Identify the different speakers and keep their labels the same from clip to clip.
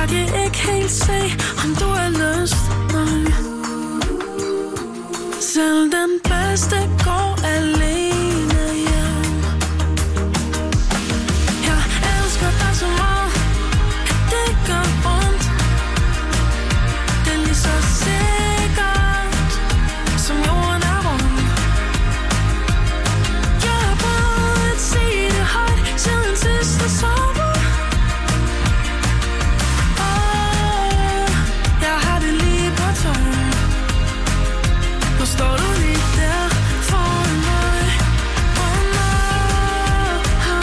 Speaker 1: kan ikke helt se, om du har lyst. Nej. Selv den bedste går alene hjem. Jeg elsker dig så meget, at det gør ondt. Det er lige så sikkert, som jorden er rund. Jeg har prøvet at sige det højt, siden sidste sommer. Jeg har det lige på tøjen. Nu står du lige der foran mig. Oh nej,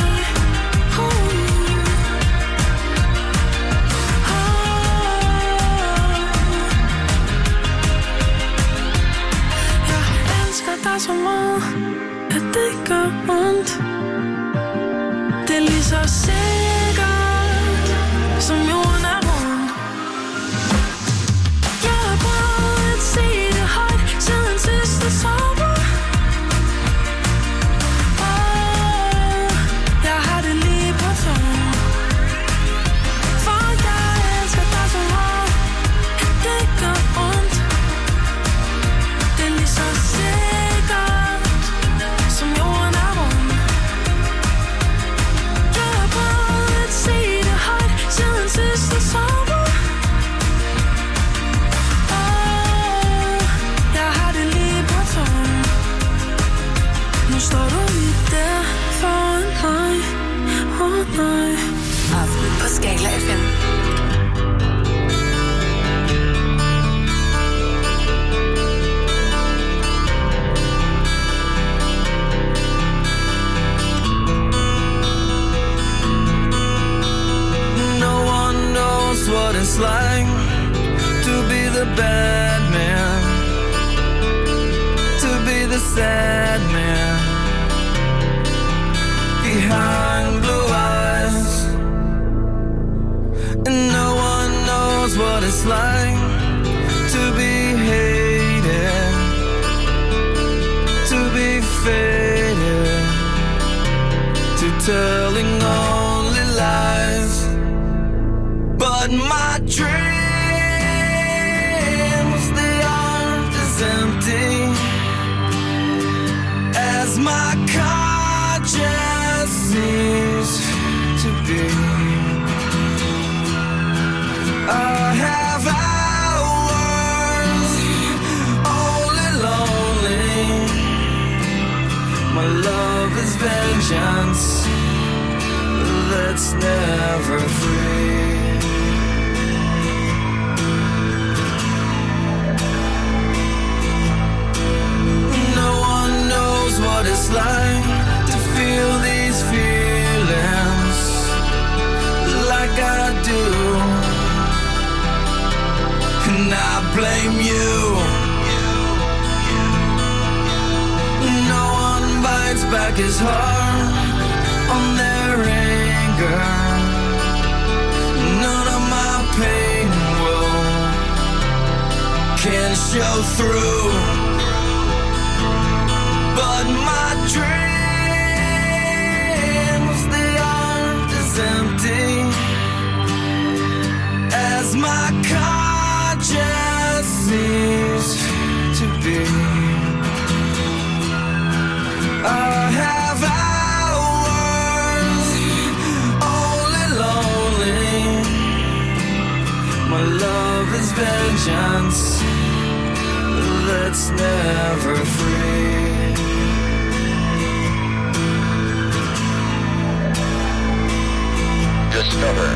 Speaker 1: Jeg elsker dig så meget, at det gør ondt. Det er lige så sikkert, som jorden er rund. Jeg har prøvet at sige det højt, siden sidste sommer. Jeg har det lige på tøjen. For jeg elsker dig så meget, at det gør ondt. Det er lige så sikkert, som jorden er rund. Jeg har prøvet at sige det højt, siden sidste sommer. Jeg har det lige på tøjen. Nu står du lige der foran mig. Oh nej.
Speaker 2: Aften på Skala FM.
Speaker 3: No one knows what it's like to be the bad man, to be the sad man behind blue eyes. And no one knows what it's like to be hated, to be faded, to telling only lies. But my dreams, they aren't as empty as my conscience seems to be. I have hours only lonely. My love is vengeance that's never free. No one knows what it's like to feel these feelings like I do. And I blame you. No one bites back his heart on their anger. None of my pain can show through. But my dreams, they aren't as empty as my conscience seems to be. I have hours only lonely. My love is vengeance that's never free.
Speaker 4: Discover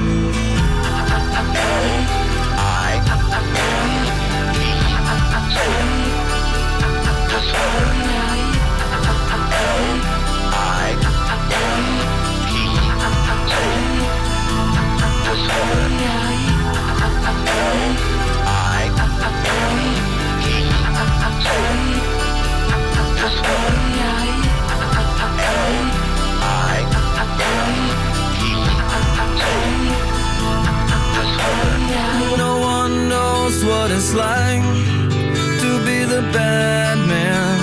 Speaker 3: No one knows what it's like to be the bad man,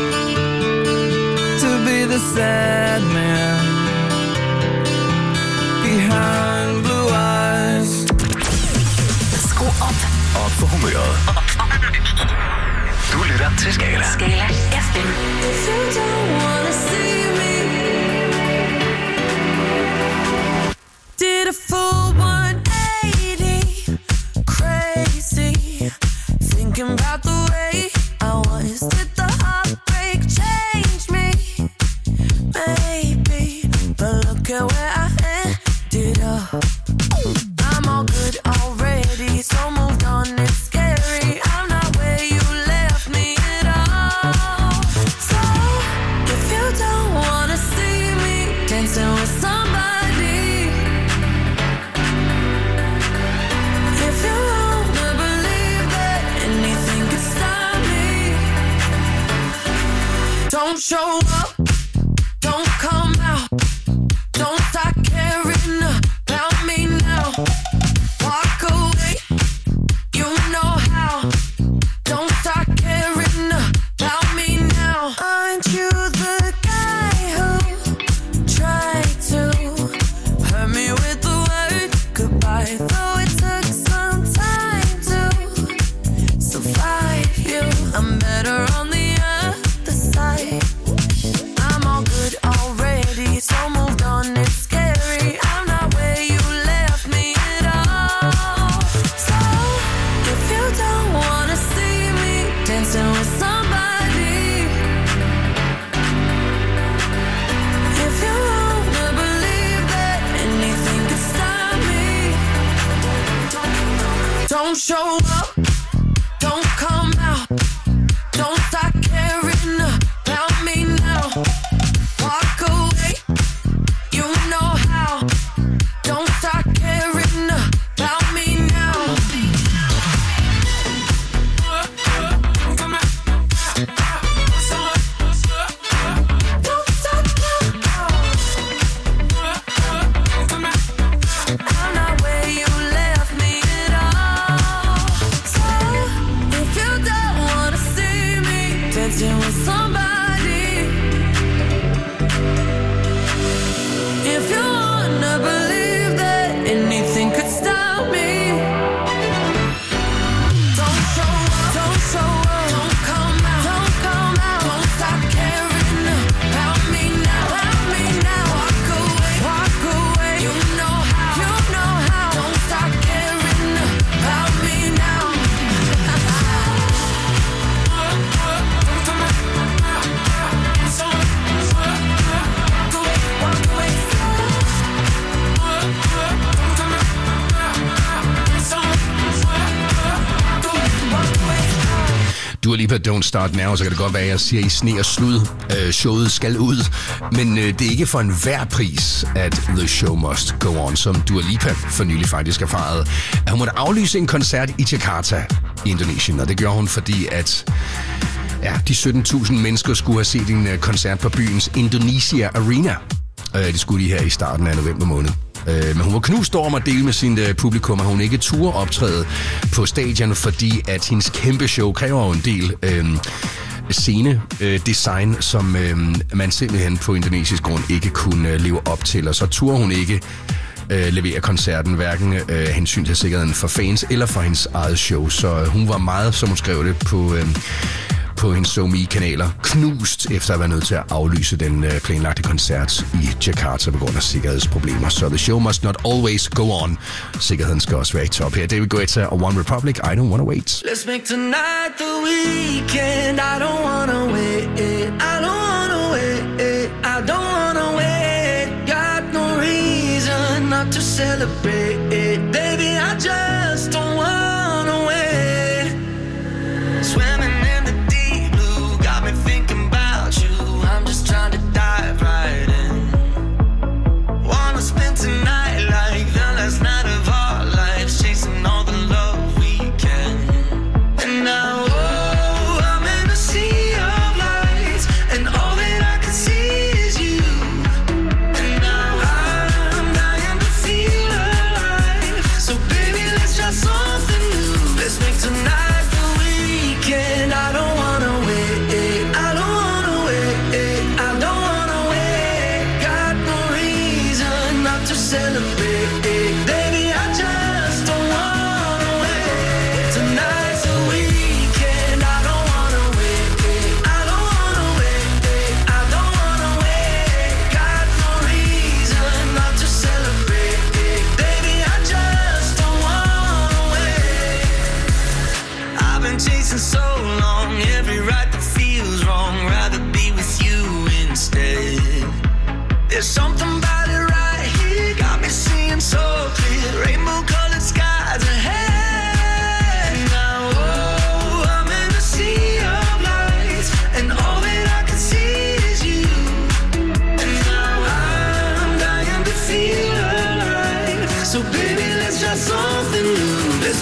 Speaker 3: to be the sad man behind blue eyes.
Speaker 4: til Skala.
Speaker 2: Skala FM.
Speaker 1: Did a full 180, crazy, thinking about the way I was. Did the heartbreak change me? Maybe, but look at where I ended up. I'm all good already, so moved on, it's scary. I'm not where you left me at all. So, if you don't wanna see me dancing with somebody, if you wanna believe that anything could stop me, don't show up, don't come out, don't start caring about me now. Walk away, you know how. Don't start caring about me now. Aren't you the guy who tried to hurt me with the word goodbye? Though it took some time to survive you, I'm better on the other side. I'm all good already, so moved on, it's scary. I'm not where you left me at all. So, if you don't wanna see me dancing with somebody, if you wanna believe that anything could stop me, don't show up, don't come out, don't start caring about me now. Walk away, you know how. Don't start caring about me now. Don't start caring. I'm not where you left me at all. So, if you don't wanna see me dancing with somebody, if you wanna believe that anything could stop me, don't show up, don't show up, don't come out, don't come out, don't stop caring about me now, walk away, you know how, don't stop caring about me now. Walk away.
Speaker 5: Dua Lipa, Don't Start Now, så kan det godt være, at jeg siger i sne og slud. Showet skal ud, men det er ikke for enhver pris, at The Show Must Go On, som Dua Lipa for nylig faktisk erfarede, at hun måtte aflyse en koncert i Jakarta i Indonesien, og det gjorde hun, fordi at de 17.000 mennesker skulle have set en koncert på byens Indonesia Arena. Det skulle de her i starten af november måned. Men hun var knust over at dele med sin publikum, at hun ikke turde optræde på stadion, fordi at hendes kæmpe show kræver en del scenedesign, som man simpelthen på indonesisk grund ikke kunne leve op til. Og så turde hun ikke levere koncerten, hverken hensyn til sikkerheden for fans eller for hendes eget show. Så hun var meget, som hun skrev det på hendes SoMe-kanaler, knust efter at være nødt til at aflyse den planlagte koncert i Jakarta på grund af sikkerhedsproblemer. Så The Show Must Not Always Go On. Sikkerheden skal også være i top her. David Guetta og One Republic, I Don't Wanna Wait.
Speaker 3: Let's make tonight the weekend. I don't wanna wait. I don't wanna wait. I don't wanna wait. Got no reason not to celebrate. Baby, I just don't wanna wait. Swimming in the deep blue, got me thinking about you. I'm just trying to dive right in. Wanna spend tonight like the last night of our lives, chasing all the love we can. And now, oh, I'm in a sea of lights, and all that I can see is you. And now I'm dying to feel alive. So baby, let's try something new. Let's make tonight the weekend. I don't wanna wait. I don't wanna wait. I don't wanna wait. Got no reason not to celebrate. Baby, I just don't wanna wait. Tonight's the weekend. I don't wanna wait.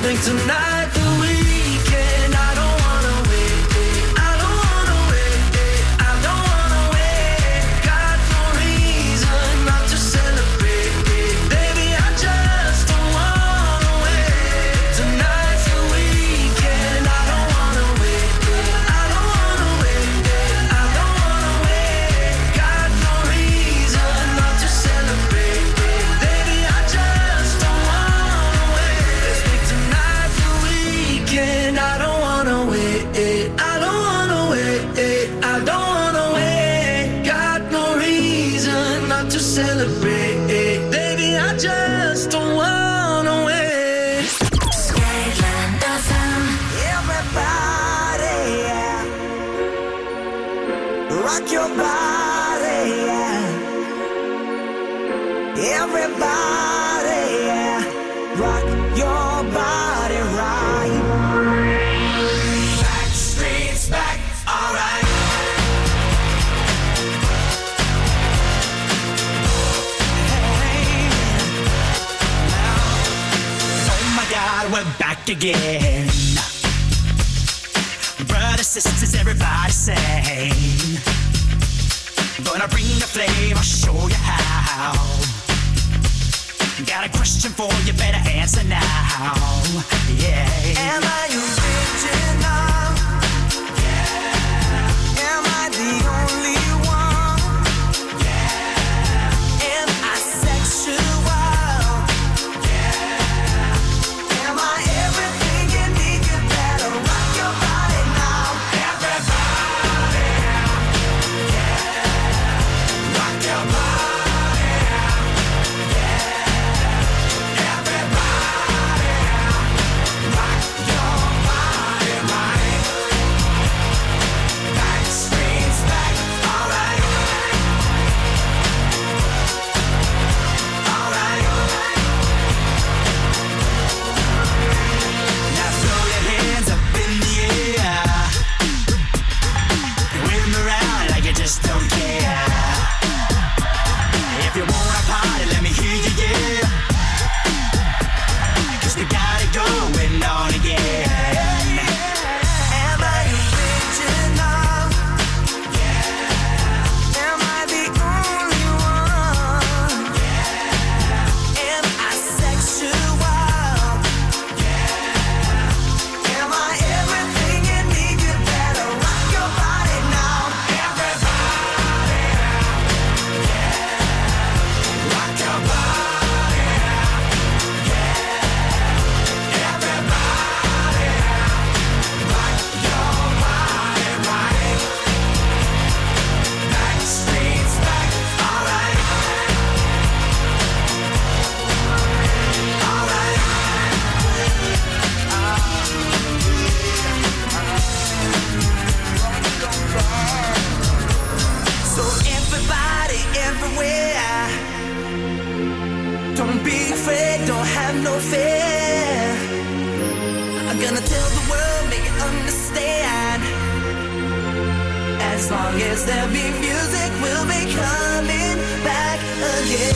Speaker 3: make tonight the weekend. I don't wanna wait, I don't wanna wait, I don't wanna wait. Got no reason not to celebrate, baby, I just don't wanna wait. Tonight's the weekend. I don't wanna wait, I don't wanna wait, I don't wanna wait. Got no reason not to celebrate, baby, I just don't wanna wait. Let's make tonight the weekend. I don't wanna wait, I don't wanna wait, I don't wanna wait. Got no reason not to celebrate, baby, I just don't wanna wait.
Speaker 1: Skyland FM.
Speaker 3: Everybody, yeah. Rock your body, yeah. Everybody, yeah. Rock your body right. Back streets back, alright. Hey, oh my God, we're back again. Brothers, sisters, everybody sing. Gonna bring the flame, I'll show you how. Got a question for you, better answer now. Yeah. Am I original? Yeah. Am I the only one? Yeah. Am I sexual? Yeah. Am I everything you need? You better rock your body now. Everybody, yeah. Rock your body. Just don't care. If you wanna party, let me hear you, yeah. 'Cause we got it going on again. Am I original? Yeah. Am I the only one? Yeah. Am I sexual? Yeah. Am I everything you need? You better rock your body now. So everybody, everywhere, don't be afraid, don't have no fear. I'm gonna tell the world, make it understand. As long as there be music, we'll be coming back again.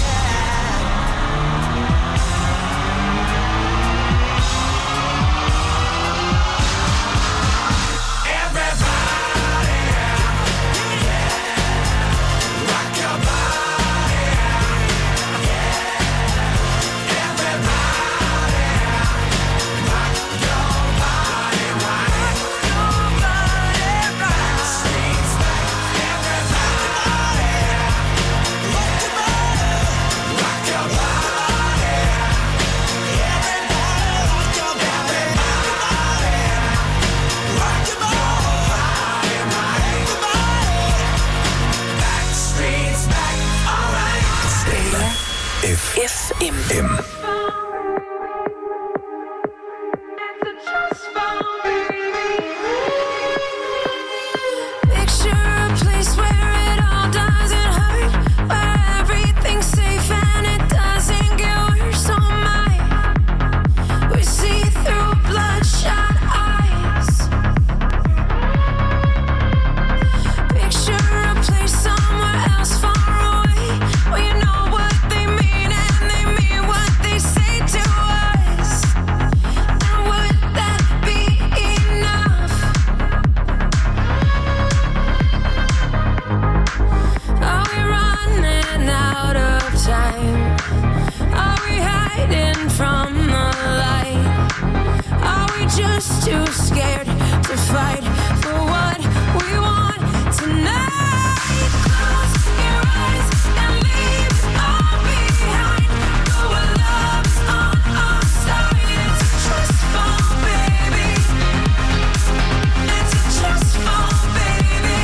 Speaker 1: too scared to fight for what we want tonight. Close your eyes and leave it all behind. Go where love is on our side. It's a trust fall, baby. It's a trust fall, baby.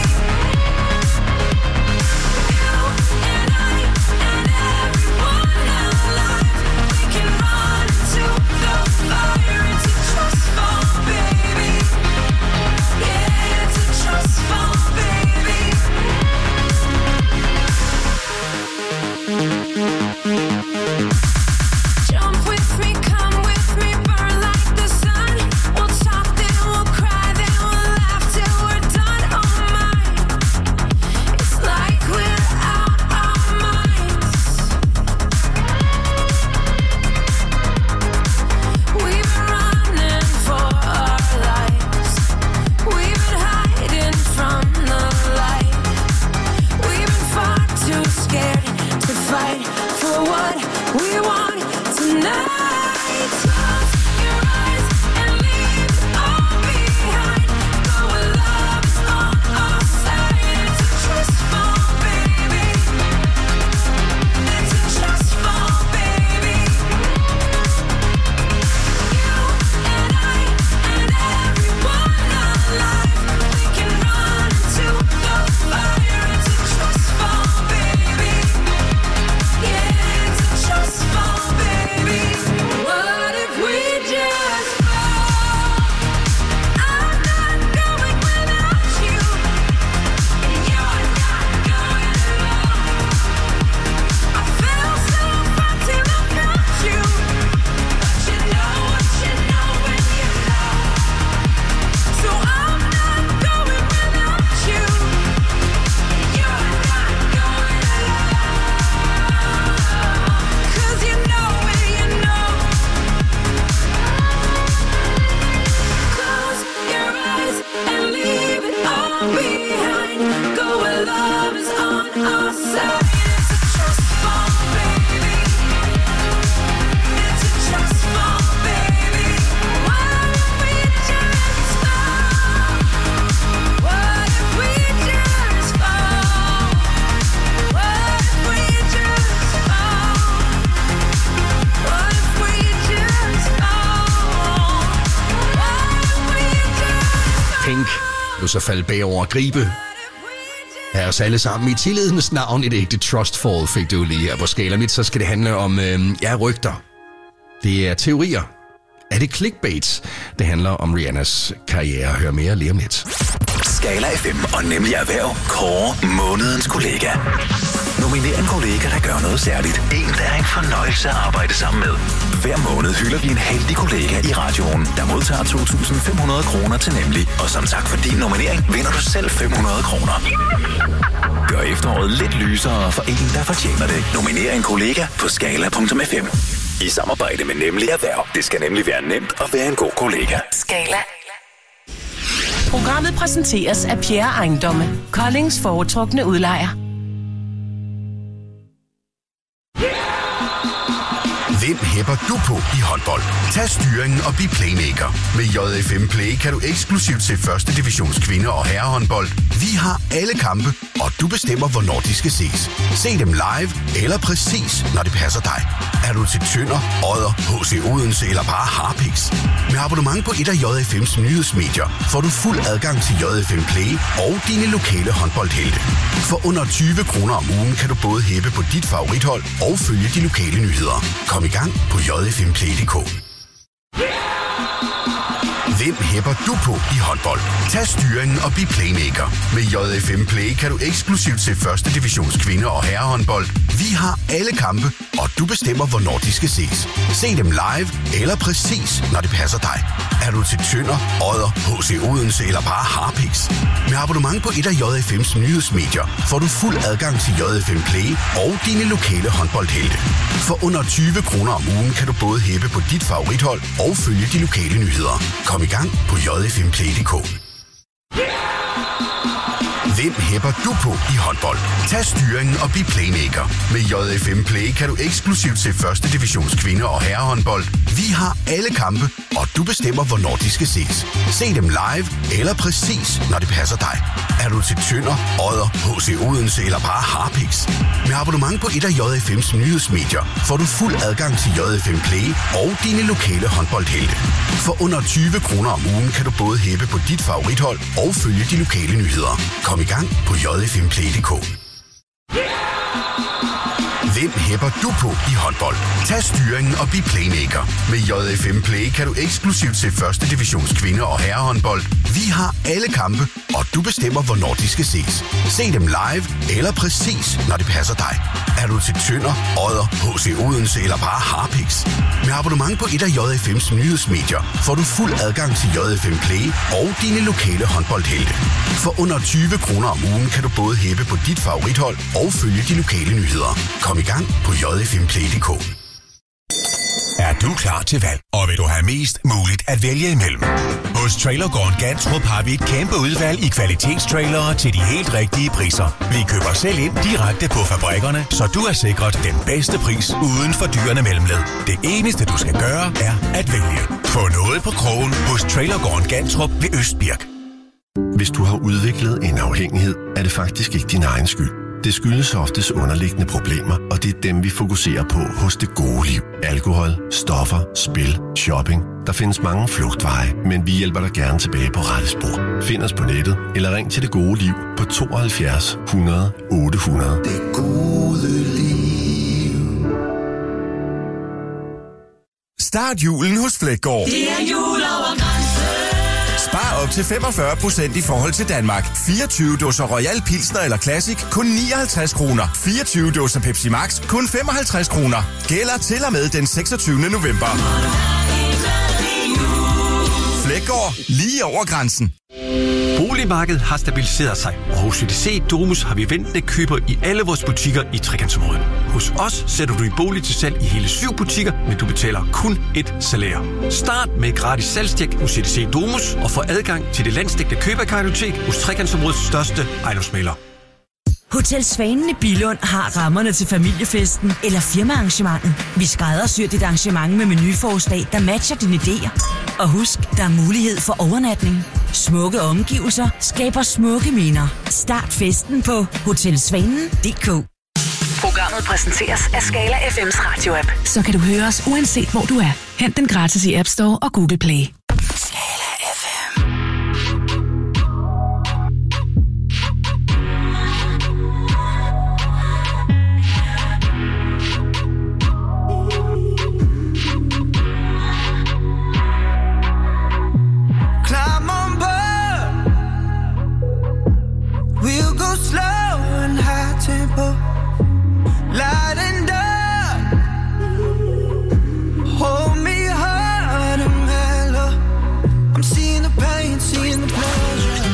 Speaker 1: You and I and everyone alive, we can run to the fire. It's a trust fall, baby. Yeah, it's a trust fall, baby. Jump with me, come with me, burn like the sun. We'll talk, then we'll cry, then we'll laugh till we're done. Oh my, it's like we're out our minds. We've been running for our lives. We've been hiding from the light. We've been far too scared to fight for what we want tonight. Close your eyes and leave it all behind. Go where love is on our side. It's a trust fall, baby. It's a trust fall, baby. You and I and everyone alive, we can run to the fire. It's a trust fall, baby. Yeah, it's a trust fall, baby. What if we just fall? I'm not going without you, and you're not going alone. I feel so far till I got you, but you know what you know when you know. So I'm not going without you, and you're not going alone. 'Cause you know when you know. Close your eyes and leave it all behind. Go where love is on our side. It's a trust fall, baby. It's a trust fall, baby. What if we just fall? What if we just fall? What if we just fall? What if we just fall? What if we just fall?
Speaker 5: Pink, nu så falde bagover og gribe af os alle sammen. I tillidens navn et ægte trustfall fik du lige her på Skala Mit. Så skal det handle om rygter. Det er teorier. Er det clickbait? Det handler om Rihannas karriere. Hør mere lige om lidt.
Speaker 4: Skala FM og Nemlig Erhverv kårer månedens kollega. Nominer en kollega, der gør noget særligt. En, der er en fornøjelse at arbejde sammen med. Hver måned hylder vi en heldig kollega i radioen, der modtager 2.500 kroner til Nemlig. Og som tak for din nominering, vinder du selv 500 kroner. Gør efteråret lidt lysere for en, der fortjener det. Nominer en kollega på skala.fm. I samarbejde med Nemlig Erhverv. Det skal nemlig være nemt at være en god kollega.
Speaker 2: Skala.
Speaker 6: Programmet præsenteres af Pierre Ejendomme, Koldings foretrukne udlejer.
Speaker 7: Hvem hæpper du på i håndbold? Tag styringen og bliv playmaker. Med JFM Play kan du eksklusivt se første divisions kvinde- og herrehåndbold. Vi har alle kampe, og du bestemmer, hvornår de skal ses. Se dem live eller præcis, når det passer dig. Er du til Tønder, Odder, HC Odense eller bare Harpiks? Med abonnement på et af JFM's nyhedsmedier får du fuld adgang til JFM Play og dine lokale håndboldhelte. For under 20 kroner om ugen kan du både hæppe på dit favorithold og følge de lokale nyheder. Kom i gang på jfmplay.dk. Hvem hæpper du på i håndbold? Tag styringen og bliv playmaker. Med JFM Play kan du eksklusivt se første divisions kvinde- og herrehåndbold. Vi har alle kampe, og du bestemmer, hvornår de skal ses. Se dem live eller præcis, når det passer dig. Er du til Tønder, Odder, HC Odense eller bare Harpiks? Med abonnement på et af JFM's nyhedsmedier får du fuld adgang til JFM Play og dine lokale håndboldhelte. For under 20 kroner om ugen kan du både hæppe på dit favorithold og følge de lokale nyheder. Kom i gang på jfmplay.dk. Hvem hæpper du på i håndbold? Tag styringen og bliv playmaker. Med JFM Play kan du eksklusivt se første divisions kvinder- og herrehåndbold. Vi har alle kampe, og du bestemmer, hvornår de skal ses. Se dem live eller præcis, når det passer dig. Er du til Tønder, Odder, HC Odense eller bare Harpiks? Med abonnement på et af JFM's nyhedsmedier får du fuld adgang til JFM Play og dine lokale håndboldhelte. For under 20 kroner om ugen kan du både hæppe på dit favorithold og følge de lokale nyheder. Kom i gang på jfmplay.dk. Hvem hæpper du på i håndbold? Tag styringen og bliv playmaker. Med JFM Play kan du eksklusivt se første divisions kvinder- og herrehåndbold. Vi har alle kampe, og du bestemmer, hvornår de skal ses. Se dem live eller præcis, når det passer dig. Er du til Tønder, Odder, HC Odense eller bare Harpiks? Med abonnement på et af JFM's nyhedsmedier får du fuld adgang til JFM Play og dine lokale håndboldhelte. For under 20 kroner om ugen kan du både hæppe på dit favorithold og følge de lokale nyheder. Kom i gang på jfmplay.dk.
Speaker 8: Er du klar til valg? Og vil du have mest muligt at vælge imellem? Hos Trailergården Gantrup har vi et kæmpe udvalg i kvalitetstrailere til de helt rigtige priser. Vi køber selv ind direkte på fabrikkerne, så du er sikret den bedste pris uden for dyrene mellemled. Det eneste du skal gøre er at vælge. Få noget på krogen hos Trailergården Gantrup ved Østbirk.
Speaker 9: Hvis du har udviklet en afhængighed, er det faktisk ikke din egen skyld. Det skyldes oftest underliggende problemer, og det er dem, vi fokuserer på hos Det Gode Liv. Alkohol, stoffer, spil, shopping. Der findes mange flugtveje, men vi hjælper dig gerne tilbage på rette spor. Find os på nettet, eller ring til Det Gode Liv på 72 100 800.
Speaker 3: Det gode liv.
Speaker 8: Start julen hos Fleggaard.
Speaker 1: Det er jul over grænsen.
Speaker 8: Spar op til 45% i forhold til Danmark. 24 dåser Royal Pilsner eller Classic kun 59 kroner. 24 dåser Pepsi Max kun 55 kroner. Gælder til og med den 26. november. Fleggaard, lige over grænsen.
Speaker 10: Boligmarkedet har stabiliseret sig, og hos CDC Domus har vi ventende køber i alle vores butikker i Trekantsområdet. Hos os sætter du din bolig til salg i hele 7 butikker, men du betaler kun et salær. Start med gratis salgstjek hos CDC Domus og få adgang til det landsdækkende køberkartotek hos Trekantsområdets største ejendomsmægler.
Speaker 11: Hotel Svanen i Billund har rammerne til familiefesten eller firmaarrangementet. Vi skræddersyr dit arrangement med menuforslag, der matcher dine idéer. Og husk, der er mulighed for overnatning. Smukke omgivelser skaber smukke minder. Start festen på hotelsvanen.dk.
Speaker 2: Programmet præsenteres af Skala FM's radioapp.
Speaker 12: Så kan du høre os uanset hvor du er. Hent den gratis i App Store og Google Play.
Speaker 2: Skala FM.
Speaker 3: Climb on board. We'll go slow and high tempo. Light and dark. Hold me hard and mellow. I'm seeing the pain, seeing the pleasure.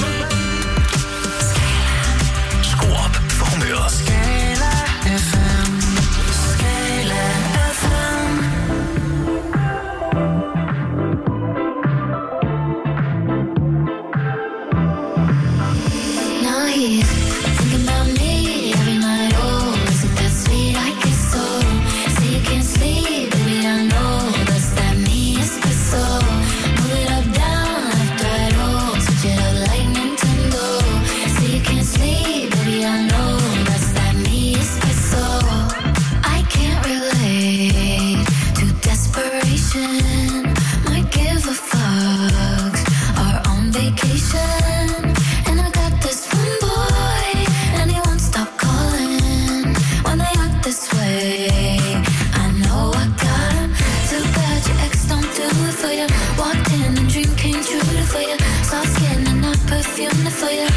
Speaker 4: Skru op for humøret.
Speaker 3: Skala FM. Skala FM.
Speaker 1: Now he's thinking about me every night. Oh, is it that sweet? I guess so. Say you can't sleep, baby, I know that's that me espresso. Move it up, down, left, right, oh, switch it up like Nintendo. Say you can't sleep, baby, I know that's that me espresso. I can't relate to desperation. Might give a fuck. Are on vacation. And I got this one boy, and he won't stop calling when they act this way. I know I got him. Too bad your ex don't do it for you. Walked in and dream came true for you. Soft skin and not perfume for you.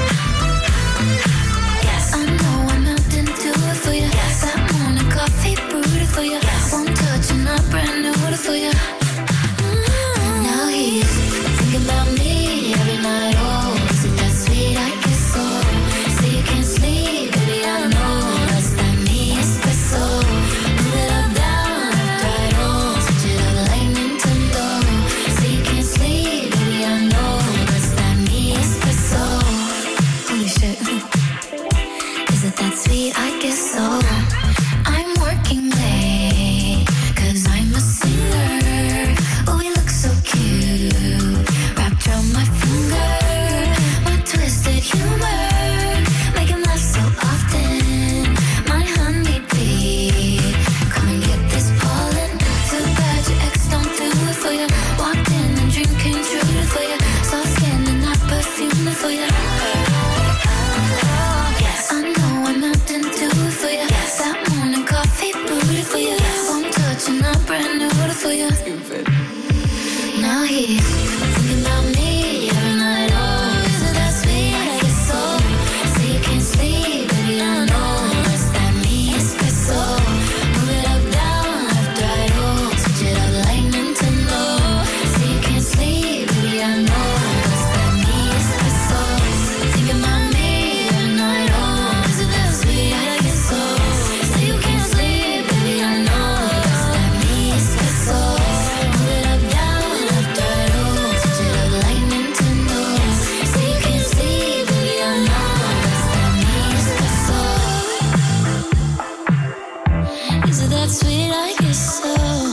Speaker 1: Yes, I know I'm melting to it for you. Yes, that morning coffee brewed for you. Yes, one touch and I'm brand new for you. Now he's thinking about me every night. Oh, is it that sweet? I guess so. Say you can't sleep, baby, I know that's that me espresso. Move it up, down, left, right, oh, switch it up like Nintendo. Say you can't sleep, baby, I know that's that me espresso.
Speaker 13: you. Walked in and dream came true for you. Soft skin and not perfume for you. Yes, I know I'm nothing to for you. Yes, that morning coffee brewed for you. One touch and I'm brand new for you. Now he's thinking about me every night. Oh, is it that sweet? I guess so. Say you can't sleep, baby, I know. It's that me espresso. Move it up, down, left, right, oh. Switch it up like Nintendo. Say you can't sleep, baby, I know. It's that me espresso. Thinking about me every night. Oh, is it that sweet? I guess so. Say you can't sleep, baby, I know. It's that me espresso. Move it up, down, left, right, oh. Switch it up like Nintendo. Say you can't sleep, baby, I know. It's that me espresso. Is it that sweet? I guess so.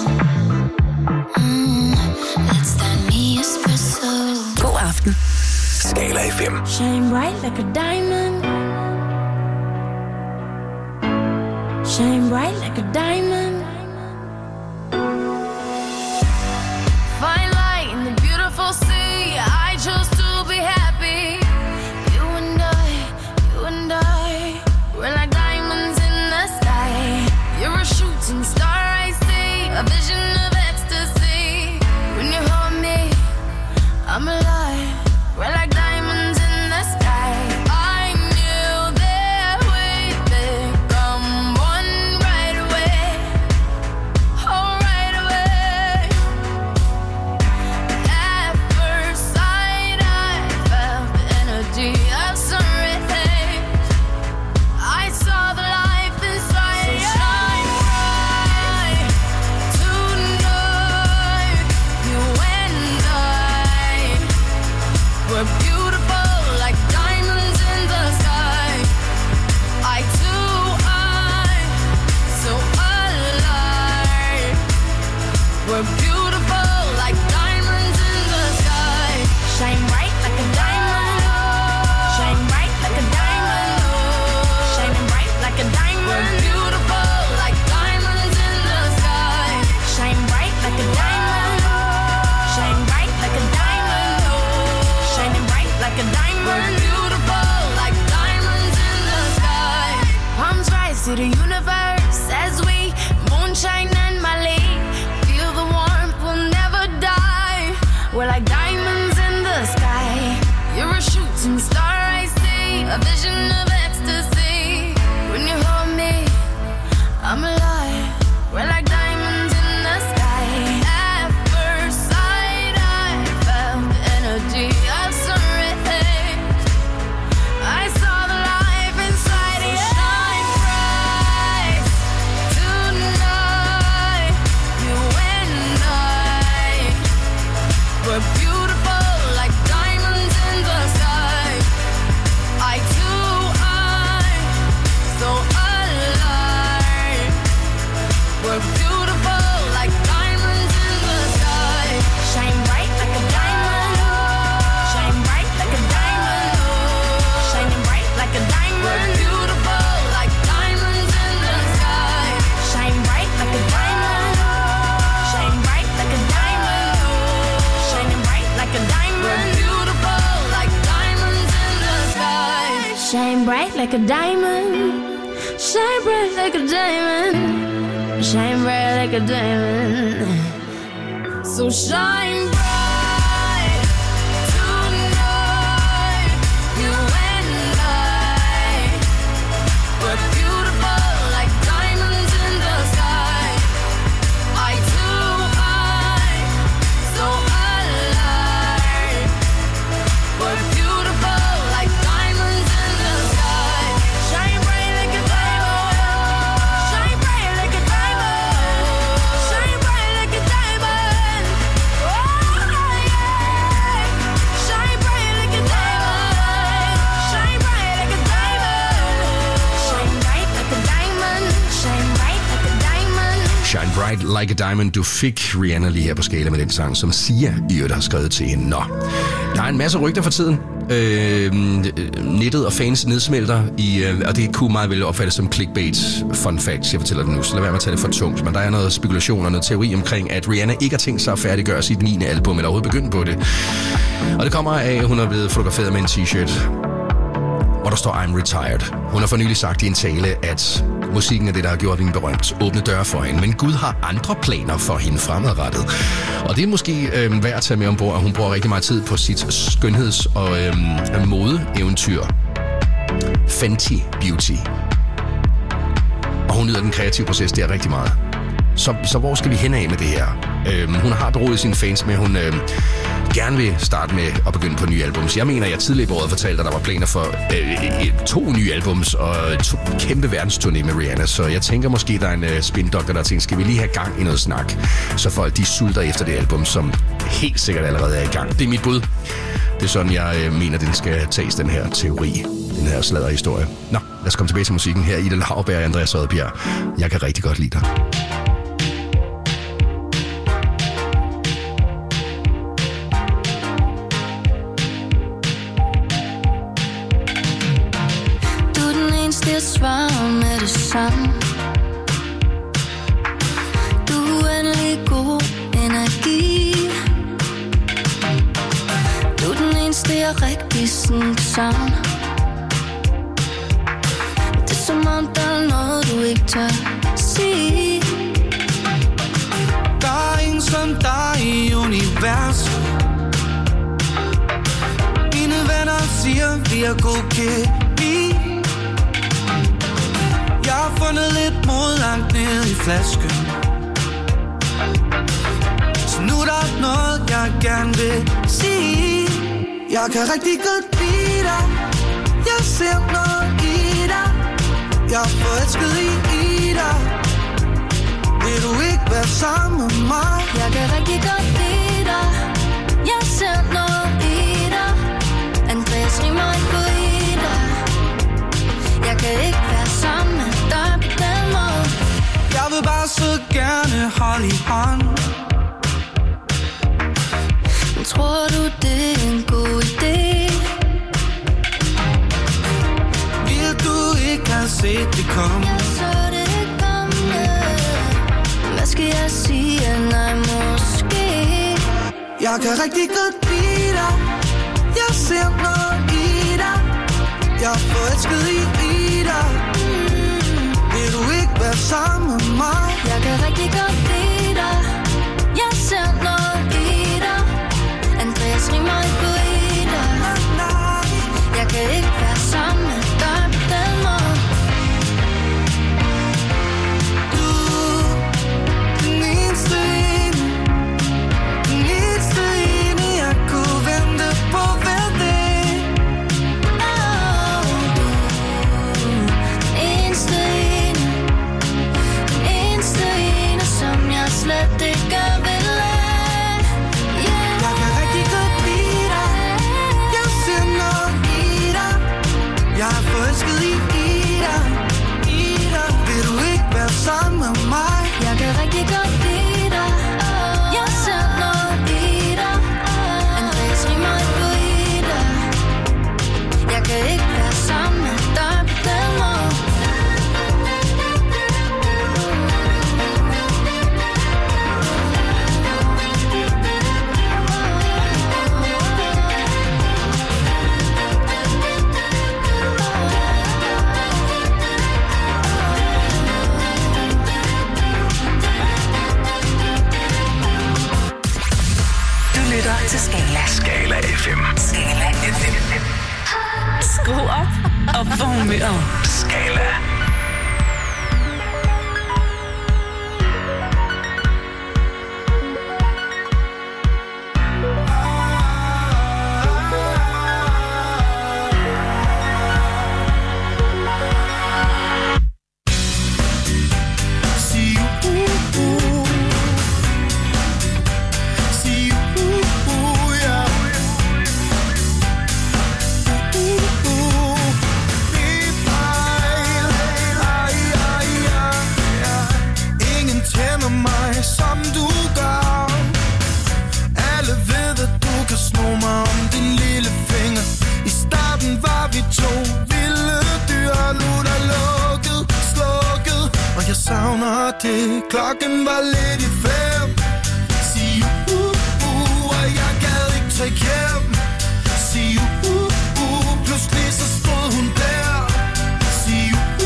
Speaker 13: That's that me espresso.
Speaker 2: God aften.
Speaker 4: Skala FM.
Speaker 1: Shine bright like a diamond. Shine bright like a diamond. Fine light in the beautiful sea. I chose to be happy. You and I, we're like diamonds in the sky. You're a shooting star, I see, a vision of ecstasy. When you hold me, I'm alive. We're like diamonds in the sky. I knew that we'd become one right away. Oh, right away. At first sight, I felt the energy of sun rays. I saw the life inside. So shine bright tonight. You and I, we're beautiful like diamonds in the sky. I too, so alive. We're beautiful like diamonds in the sky. Shine bright like a diamond. Shine bright like a diamond. Shining bright like a diamond. We're beautiful like diamonds in the sky. Shine bright like a diamond. Shine bright like a diamond. Shining bright like a diamond. We're beautiful like diamonds in the sky. Palms rise to the universe as we moonshine and Mali. Feel the warmth, we'll never die. We're like diamonds in the sky. You're a shooting star, I see, a vision of ecstasy. When you hold me, I'm alive. We're like diamonds in the sky. At first sight, I felt the energy of sun rays. I saw the life inside you. Shine bright tonight. You and I, we're beautiful like diamonds in the sky. I too, so alive. We're beautiful like diamonds in the sky. Shine bright like a diamond. Shine bright like a diamond. Shining bright like a diamond. We're beautiful like diamonds in the sky. Shine bright like a diamond. Shine bright like a diamond. Shining bright like a diamond. We're beautiful like diamonds in the sky. Shine bright like a diamond. Shine bright like a diamond. Shine bright like a diamond. So shine bright tonight. You and I, we're beautiful like diamonds in the sky. I too, so alive. We're beautiful like diamonds in the sky. Shine bright like a diamond. Shine bright like a diamond. Shine bright like a diamond. Oh,
Speaker 5: Bright Like a Diamond, du fik Rihanna lige her på skala med den sang, som Sia i øvrigt har skrevet til hende. Nå, der er en masse rygter for tiden. Nettet og fans nedsmelter og det kunne meget vel opfattes som clickbait. Fun facts, jeg fortæller det nu, så lad være med at tage det for tungt. Men der er noget spekulation og noget teori omkring, at Rihanna ikke har tænkt sig at færdiggøre sit 9. album, eller overhovedet begynde på det. Og det kommer af, at hun er blevet fotograferet med en t-shirt, hvor der står I'm retired. Hun har for nylig sagt i en tale, at musikken er det, der har gjort hende berømt. Åbne døre for hende. Men Gud har andre planer for hende fremadrettet. Og det er måske værd at tage med ombord, at hun bruger rigtig meget tid på sit skønheds- og modeeventyr. Fenty Beauty. Og hun nyder den kreative proces der rigtig meget. Så hvor skal vi hen af med det her? Hun har beroliget sine fans med, at hun gerne vil starte med at begynde på nye albums. Jeg mener, jeg tidligere på året fortalte, at der var planer for 2 nye albums og 2 kæmpe verdensturné med Rihanna. Så jeg tænker måske, der er en spindoktor, der tænker, skal vi lige have gang i noget snak? Så folk de sulter efter det album, som helt sikkert allerede er i gang. Det er mit bud. Det er sådan, jeg mener, den skal tages, den her teori. Den her sladderhistorie. Nå, lad os komme tilbage til musikken her. Ida Lauberg og Andreas Rødbjerg. Jeg kan rigtig godt lide dig.
Speaker 13: Jeg svarer med det samme. Du er uendelig god energi. Du er den eneste, jeg rigtig sådan savner. Det er som om, der er noget, du ikke tør sige.
Speaker 3: Der er ingen som dig i universet. Mine venner siger, vi er god kemi. Jeg har fundet lidt mod langt ned i flasken. Så nu er der noget, jeg gerne vil sige. Jeg kan rigtig godt lide dig. Jeg ser noget i dig. Jeg er forelsket i dig. Vil du ikke være sammen med mig?
Speaker 13: Jeg kan rigtig godt lide dig. Jeg ser noget i dig. Andreas rimer ikke på i dig. Jeg kan ikke være sammen med dig på den måde.
Speaker 3: Jeg vil bare så gerne holde i hånd.
Speaker 13: Men tror du, det er en god idé?
Speaker 3: Vil du ikke have set det komme?
Speaker 13: Jeg så det komme. Hvad skal jeg sige? Nej, måske.
Speaker 3: Jeg kan rigtig godt lide dig. Jeg ser noget i dig. Jeg er forelsket i dig. Vil du ikke være sammen med mig?
Speaker 13: Jeg kan rigtig godt lide dig. Jeg ser noget i dig. Andreas rimer ikke på i dig. Jeg kan ikke være sammen med dig på den måde.
Speaker 3: Du, den eneste ene. Den eneste ene, jeg kunne vente på hver dag.
Speaker 13: Du, den eneste ene. Den eneste ene, som jeg slet ikke vil lade.
Speaker 3: Jeg kan rigtig godt lide dig. Jeg ser noget i dig. Jeg er forelsket i dig. Vil du ikke være sammen med mig?
Speaker 13: Jeg kan rigtig godt lide dig. Jeg ser noget i dig. Andreas rimer ikke på i dig. Jeg kan ikke være sammen med dig på den måde.
Speaker 2: Du lytter til Skala.
Speaker 4: Skala FM.
Speaker 2: Skala FM. Skru op og få humøret.
Speaker 4: Skala.
Speaker 3: det, klokken var lidt i 5. Sig og jeg gad ikke tage hjem. Sig pludselig så stod hun der. Sig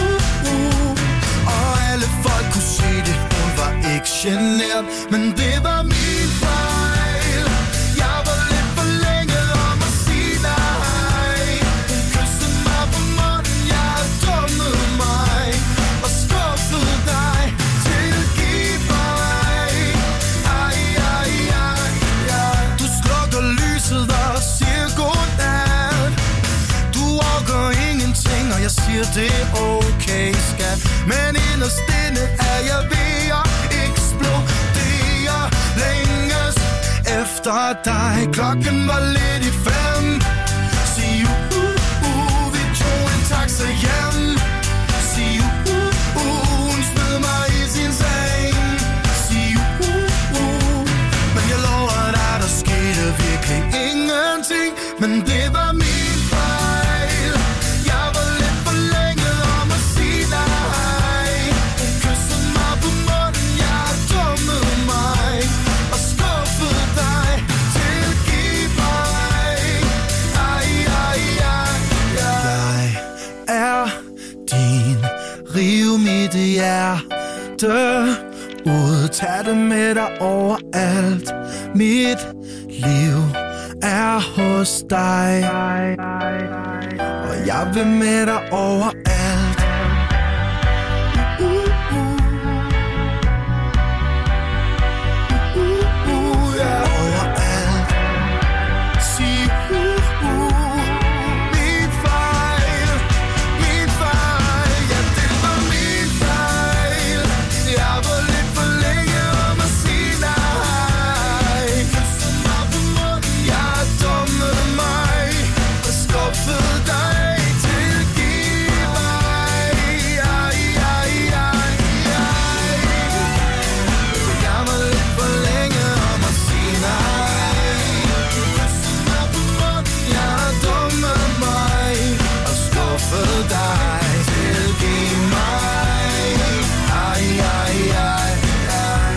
Speaker 3: og alle folk kunne se det. Hun var ikke genert, men det var min fejl. Jeg var lidt for længe om at sige nej. Hun kyssede mig på munden, jeg havde dummet mig og skuffet dig. Tilgiv mig. Ej, ej, ej, ej. Du slukker lyset og siger godnat. Du orker ingenting, og jeg siger det er okay, skat. Men inderst inde er jeg ved at eksplodere. Længes efter dig. Klokken var lidt i 5. Sig vi tog en taxa hjem. Sig hun smed mig i sin seng. Sig men jeg lover dig, der skete virkelig ingenting. Men det var min fejl. Jeg var lidt for længe om at sige nej. Hun kyssede mig på munden, jeg har dummet mig og skuffet dig. Tilgiv mig. Ej, ej, ej, ej. Jeg er din. Riv mit hjerte ud. Tag det med dig overalt. Mit liv er hos dig, og jeg vil med dig overalt. Yeah. Overalt. Sig min fejl, min fejl. Ja, det var min fejl. Jeg var lidt for længe om at sige nej. Kyssede mig på munden, jeg har dummet mig og skuffet dig. Tilgiv mig. Ej, ej, ej, ej. Jeg var lidt for længe om at sige nej. Kyssede mig på munden, jeg har dummet mig og skuffet dig. Tilgiv mig. Ej, ej, ej, ej.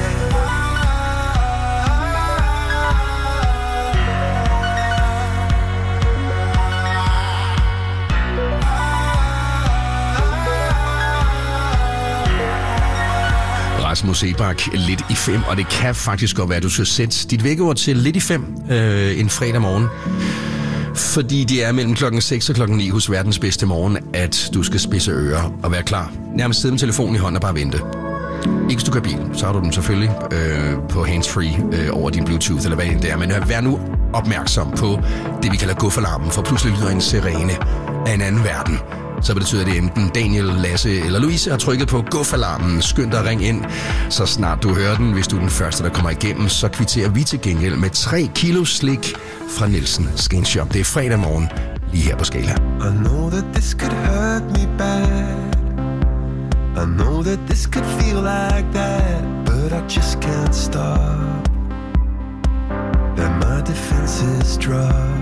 Speaker 5: Rasmus Sebak, lidt i 5, og det kan faktisk godt være, at du skal sætte dit vækkeord til lidt i 5 en fredag morgen. Fordi det er mellem klokken 6 og klokken 9 hos verdens bedste morgen, at du skal spidse ører og være klar. Nærmest sidde med telefonen i hånden og bare vente. Ikke hvis du kører bil, så har du den selvfølgelig på handsfree over din Bluetooth, eller hvad end det er. Men vær nu opmærksom på det, vi kalder guffalarmen, for pludselig lyder en sirene af en anden verden. Så betyder det enten Daniel, Lasse eller Louise har trykket på guffalarmen. Skynd dig at ringe ind, så snart du hører den. Hvis du er den første, der kommer igennem, så kvitterer vi til gengæld med 3 kilo slik fra Nielsen Skin Shop. Det er fredag morgen, lige her på Skala.
Speaker 14: I know that this could hurt me bad. I know that this could feel like that, but I just can't stop. Then my defenses drop.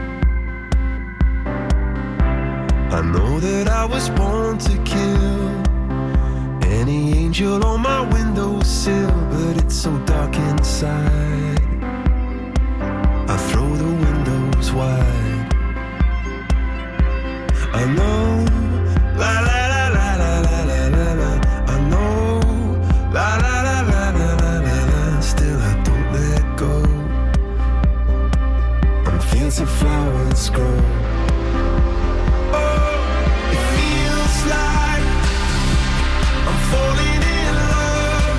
Speaker 14: I know that I was born to kill any angel on my windowsill, but it's so dark inside. I throw the windows wide. I know, la la la la la la la la la. I know, la la la la la la la la. Still I don't let go. And fields of flowers grow. Like I'm falling in love,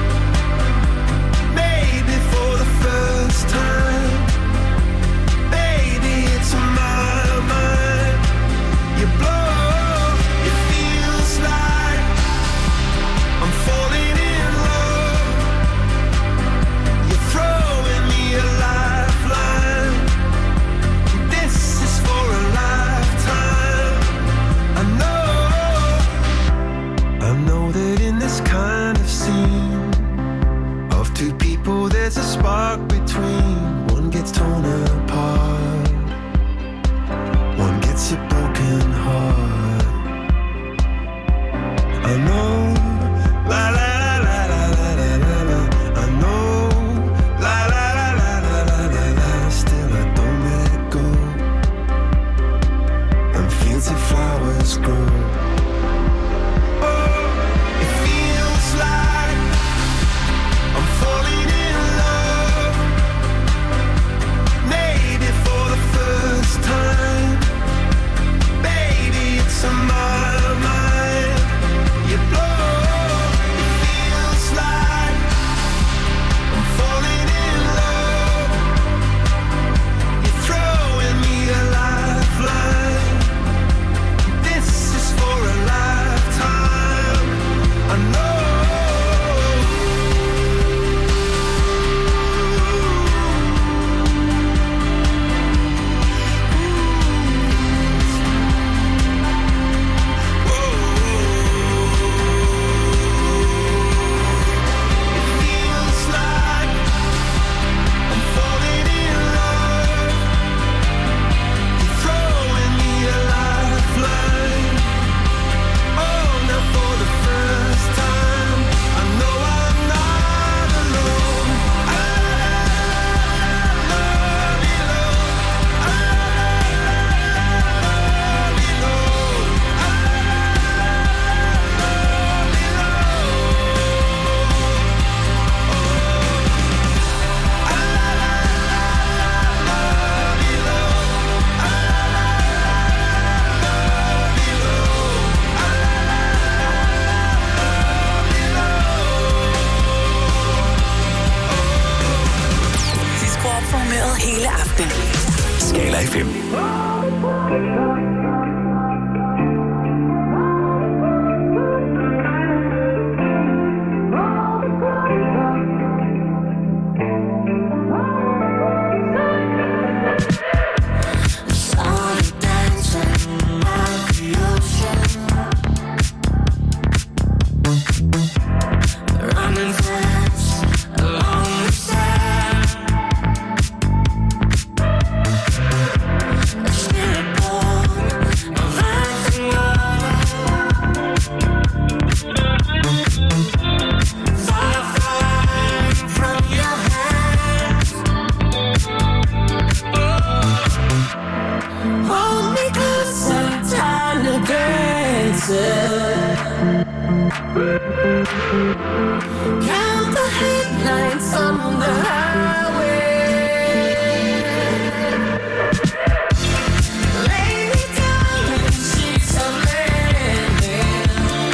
Speaker 14: maybe for the first time. Baby, it's on my mind. You blow, it feels like I'm falling in love. You're throwing me a lifeline. This is for
Speaker 2: med hele aftenen.
Speaker 4: Skala FM.
Speaker 1: Count the headlights on the highway. Lay me down in sheets of linen.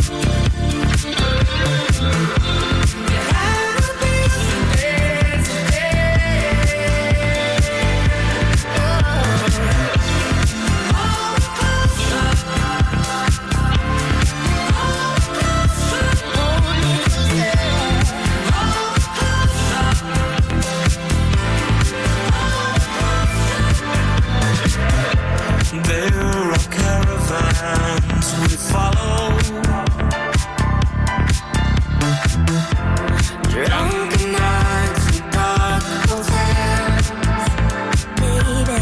Speaker 1: You had a busy day today. Hold me closer.
Speaker 3: There are caravans we follow, drunken nights and dark hotels, baby.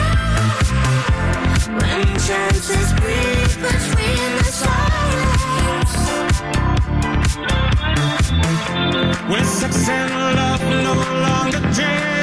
Speaker 3: When chances breathe between the silence, when sex and love no longer dream.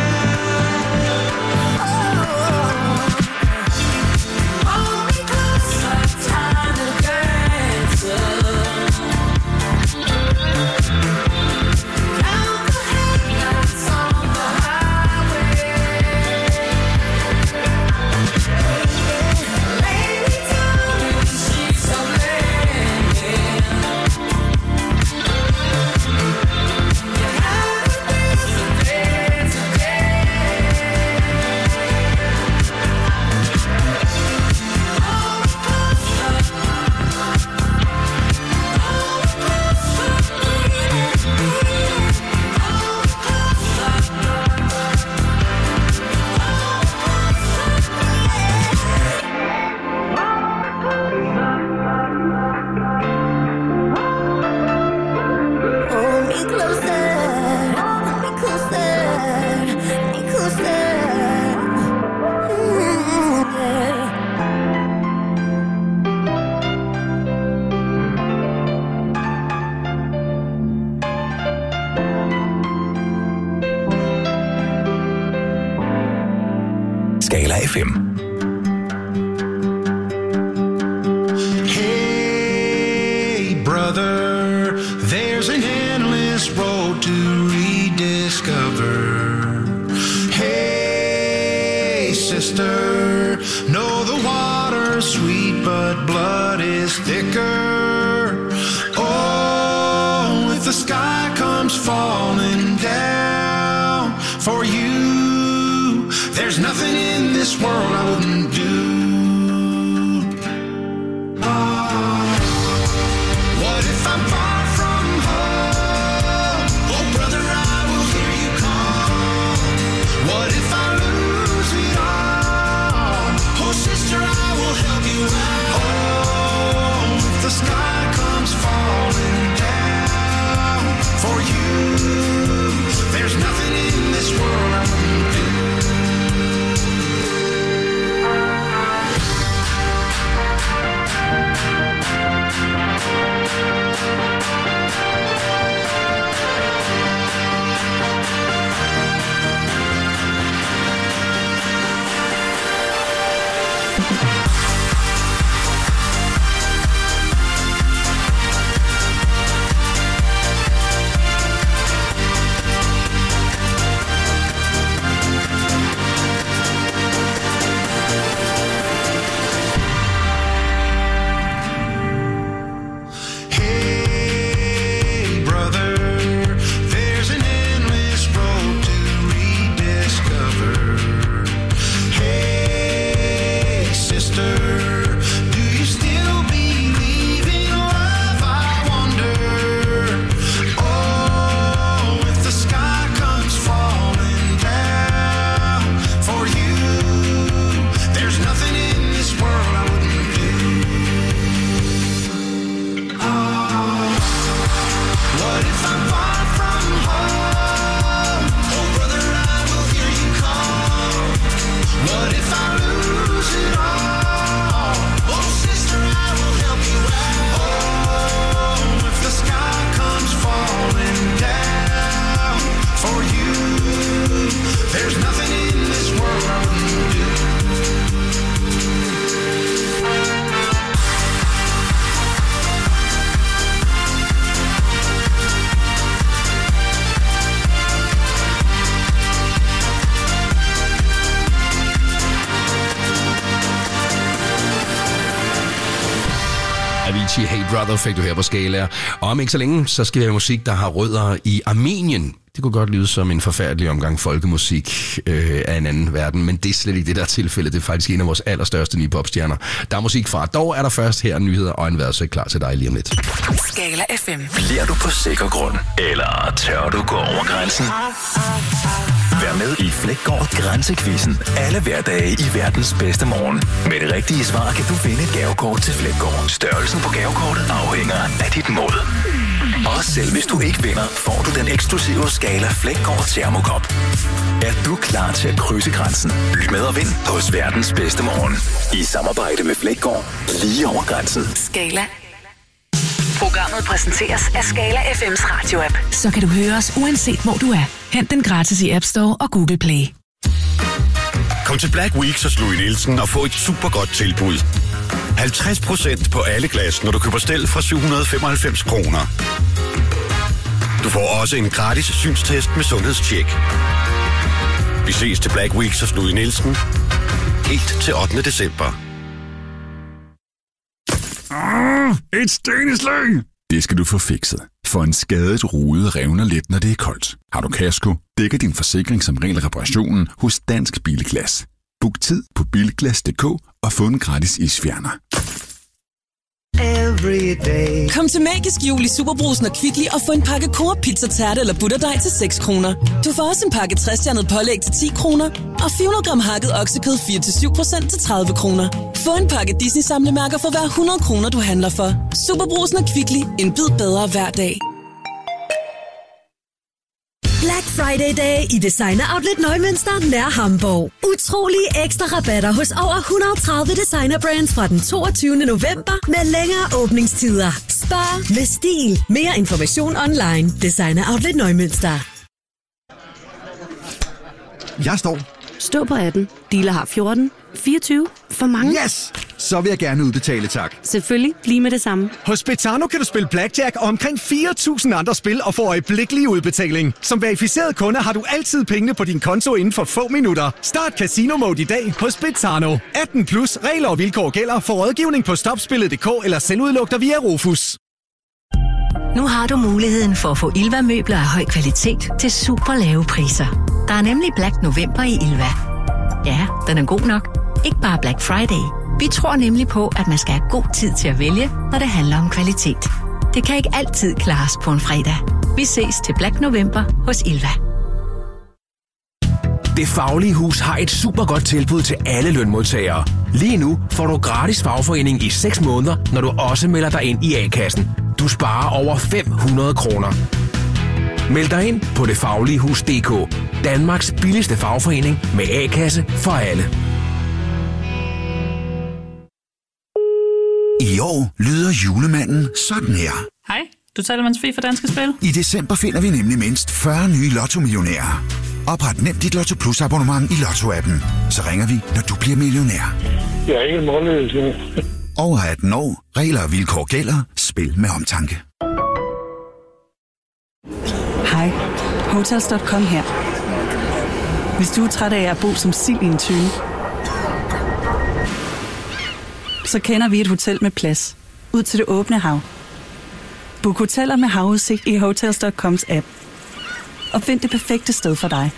Speaker 4: Skala FM.
Speaker 15: Hey, brother, there's an endless road to rediscover. Hey, sister, know the water's sweet, but blood is thicker. Oh, if the sky comes falling down for you, there's nothing in this world I wouldn't do. What if I'm far from home? Oh, brother, I will hear you call. What if I lose it all? Oh, sister, I will help you out. Oh, if the sky comes falling down for you, there's nothing in this world I wouldn't do.
Speaker 5: Avicii, Hey Brother fik du her på Skala. Og om ikke så længe, så skal vi have musik, der har rødder i Armenien. Det kunne godt lyde som en forfærdelig omgang folkemusik af en anden verden, men det er slet ikke det, der er tilfældet. Det er faktisk en af vores allerstørste nye popstjerner. Der er musik fra. Dog er der først her nyheder og en vejrudsigt klar til dig lige om lidt.
Speaker 2: Skala FM.
Speaker 4: Bliver du på sikker grund, eller tør du gå over grænsen? Vær med i Flækgaard Grænsekvizzen alle hverdage i verdens bedste morgen. Med det rigtige svar kan du vinde et gavekort til Flækgaard. Størrelsen på gavekortet afhænger af dit mod. Og selv hvis du ikke vinder, får du den eksklusive Skala Flækgaard Thermokop. Er du klar til at krydse grænsen? Lyt med og vind hos verdens bedste morgen. I samarbejde med Flækgaard lige over grænsen.
Speaker 2: Skala. Programmet præsenteres af Skala FM's radio-app.
Speaker 12: Så kan du høre os uanset hvor du er. Hent den gratis i App Store og Google Play.
Speaker 8: Kom til Black Week hos Louis Nielsen og få et super godt tilbud. 50% på alle glas, når du køber stel fra 795 kroner. Du får også en gratis synstest med sundhedstjek. Vi ses til Black Week hos Louis Nielsen. Helt til 8. december.
Speaker 16: Et steneslag! Det skal du få fikset. For en skadet rude revner let, når det er koldt. Har du kasko, dækker din forsikring som regel reparationen hos Dansk Bilglas. Book tid på bilglas.dk og få en gratis isfjerner.
Speaker 17: Kom til Magisk Jul i Superbrugsen og Kvickly og få en pakke Coop Pizza Tærte eller butterdej til 6 kroner. Du får også en pakke 60-stjernet pålæg til 10 kroner og 400 gram hakket oksekød 4-7% til 30 kroner. Få en pakke Disney-samlemærker for hver 100 kroner, du handler for. Superbrugsen og Kvickly. En bid bedre hver dag.
Speaker 18: Black Friday Day i Designer Outlet Neumünster nær Hamburg. Utrolige ekstra rabatter hos over 130 designer brands fra den 22. november med længere åbningstider. Spar med stil. Mere information online. Designer Outlet Neumünster.
Speaker 19: Jeg står.
Speaker 20: Stå på 18. Dealer har 14. 24. For mange.
Speaker 19: Yes! Så vil jeg gerne udbetale, tak.
Speaker 20: Selvfølgelig. Lige med det samme.
Speaker 19: Hos Betano kan du spille Blackjack og omkring 4.000 andre spil og få øjeblikkelig udbetaling. Som verificeret kunde har du altid pengene på din konto inden for få minutter. Start Casino Mode i dag hos Betano. 18 plus regler og vilkår gælder. For rådgivning på stopspillet.dk eller selvudluk dig via Rufus.
Speaker 21: Nu har du muligheden for at få Ilva-møbler af høj kvalitet til super lave priser. Der er nemlig Black November i Ilva. Ja, den er god nok. Ikke bare Black Friday. Vi tror nemlig på, at man skal have god tid til at vælge, når det handler om kvalitet. Det kan ikke altid klares på en fredag. Vi ses til Black November hos Ilva.
Speaker 22: Det Faglige Hus har et super godt tilbud til alle lønmodtagere. Lige nu får du gratis fagforening i 6 måneder, når du også melder dig ind i A-kassen. Du sparer over 500 kroner. Meld dig ind på detfagligehus.dk. Danmarks billigste fagforening med A-kasse for alle.
Speaker 7: I år lyder julemanden sådan her.
Speaker 23: Hej, du taler med Sofie fra Danske Spil.
Speaker 7: I december finder vi nemlig mindst 40 nye Lotto-millionærer. Opret nemt dit Lotto Plus abonnement i Lotto-appen. Så ringer vi, når du bliver millionær.
Speaker 24: Jeg er ikke målløs.
Speaker 7: Over 18 år. Regler og vilkår gælder. Spil med omtanke.
Speaker 25: Hej, Hotels.com her. Hvis du er træt af at bo som sild i en tønde, så kender vi et hotel med plads ud til det åbne hav. Book hoteller med havudsigt i Hotels.coms app. Og find det perfekte sted for dig.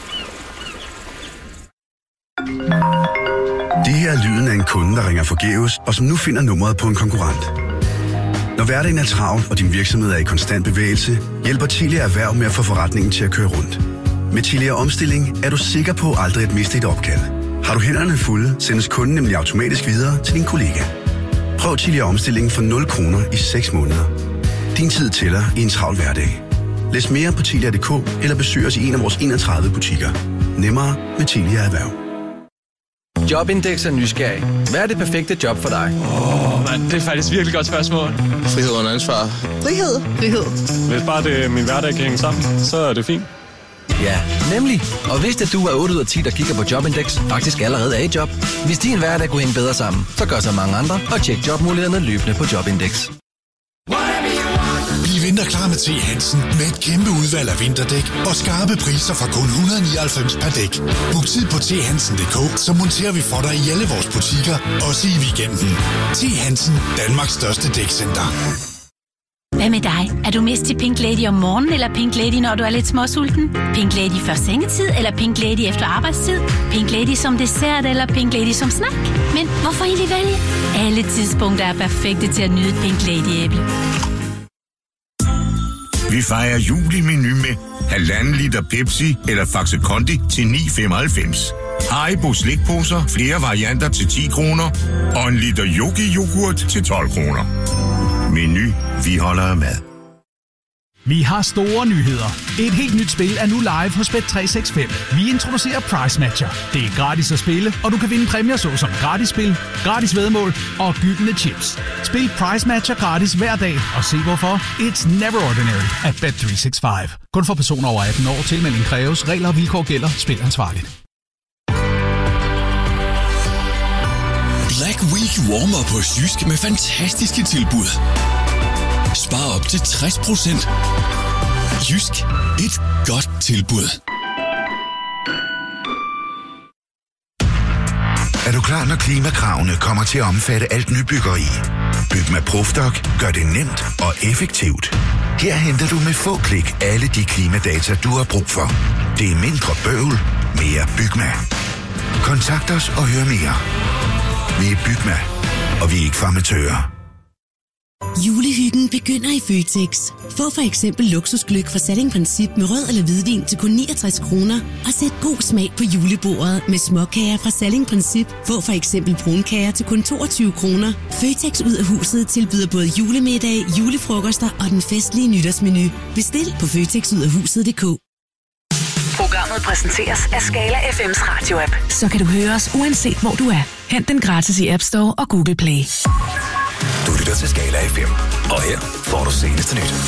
Speaker 7: Det her er lyden af en kunde, der ringer forgæves, og som nu finder nummeret på en konkurrent. Når hverdagen er travl, og din virksomhed er i konstant bevægelse, hjælper Tilia Erhverv med at få forretningen til at køre rundt. Med Tilia Omstilling er du sikker på aldrig at miste et opkald. Har du hænderne fulde, sendes kunden nemlig automatisk videre til din kollega. Prøv Tilia Omstilling for 0 kroner i 6 måneder. Din tid tæller i en travl hverdag. Læs mere på tilia.dk eller besøg os i en af vores 31 butikker. Nemmere med Tilia Erhverv.
Speaker 26: Jobindex er nysgerrig. Hvad er det perfekte job for dig?
Speaker 27: Det er faktisk virkelig et godt spørgsmål.
Speaker 26: Frihed under ansvar.
Speaker 27: Frihed. Hvis bare det min hverdag kan hænge sammen, så er det fint.
Speaker 26: Ja, nemlig. Og hvis det du er 8 ud af 10, der kigger på Jobindex, faktisk allerede er i job. Hvis din hverdag kunne hænge bedre sammen, så gør så mange andre, og tjek jobmulighederne løbende på Jobindex.
Speaker 28: Bliv
Speaker 1: venter klar med T. Hansen med et kæmpe udvalg af vinterdæk og skarpe priser fra kun 199 per dæk. Book tid på thansen.dk, så monterer vi for dig i alle vores butikker, også i weekenden. T. Hansen, Danmarks største dækcenter.
Speaker 6: Hvad med dig? Er du mest til Pink Lady om morgenen, eller Pink Lady, når du er lidt småsulten? Pink Lady før sengetid, eller Pink Lady efter arbejdstid? Pink Lady som dessert, eller Pink Lady som snack? Men hvorfor egentlig vælge? Alle tidspunkter er perfekte til at nyde et Pink Lady-æble.
Speaker 9: Vi fejrer jul i Meny med 1,5 liter Pepsi eller Faxe Kondi til 9,95. Haribo slikposer, flere varianter til 10 kroner. Og 1 liter Yogi-yoghurt til 12 kroner. Meny, vi holder af mad.
Speaker 10: Vi har store nyheder. Et helt nyt spil er nu live hos Bet365. Vi introducerer Price Matcher. Det er gratis at spille, og du kan vinde præmier såsom gratis spil, gratis væddemål og gyldne chips. Spil Price Matcher gratis hver dag, og se hvorfor. It's never ordinary at Bet365. Kun for personer over 18 år. Tilmelding kræves. Regler og vilkår gælder. Spil ansvarligt.
Speaker 11: Black Week warmer på Jysk med fantastiske tilbud. Spar op til 60%. Jysk. Et godt tilbud.
Speaker 7: Er du klar, når klimakravene kommer til at omfatte alt nybyggeri? Bygma Profdoc gør det nemt og effektivt. Her henter du med få klik alle de klimadata, du har brug for. Det er mindre bøvl, mere Bygma. Kontakt os og hør mere. Vi er Bygma, og vi er ikke farmatører.
Speaker 18: Julehyggen begynder i Føtex. Få for eksempel luksusgløgg fra Salling Princip med rød eller hvidvin til kun 69 kroner. Og sæt god smag på julebordet med småkager fra Salling Princip. Få for eksempel brunkager til kun 22 kroner. Føtex ud af huset tilbyder både julemiddag, julefrokoster og den festlige nytårsmenu. Bestil på føtexudafhuset.dk.
Speaker 2: Programmet præsenteres af Skala FM's radio-app.
Speaker 12: Så kan du høre os uanset hvor du er. Hent den gratis i App Store og Google Play.
Speaker 4: Du lytter til Skala FM, og her får du seneste nyt.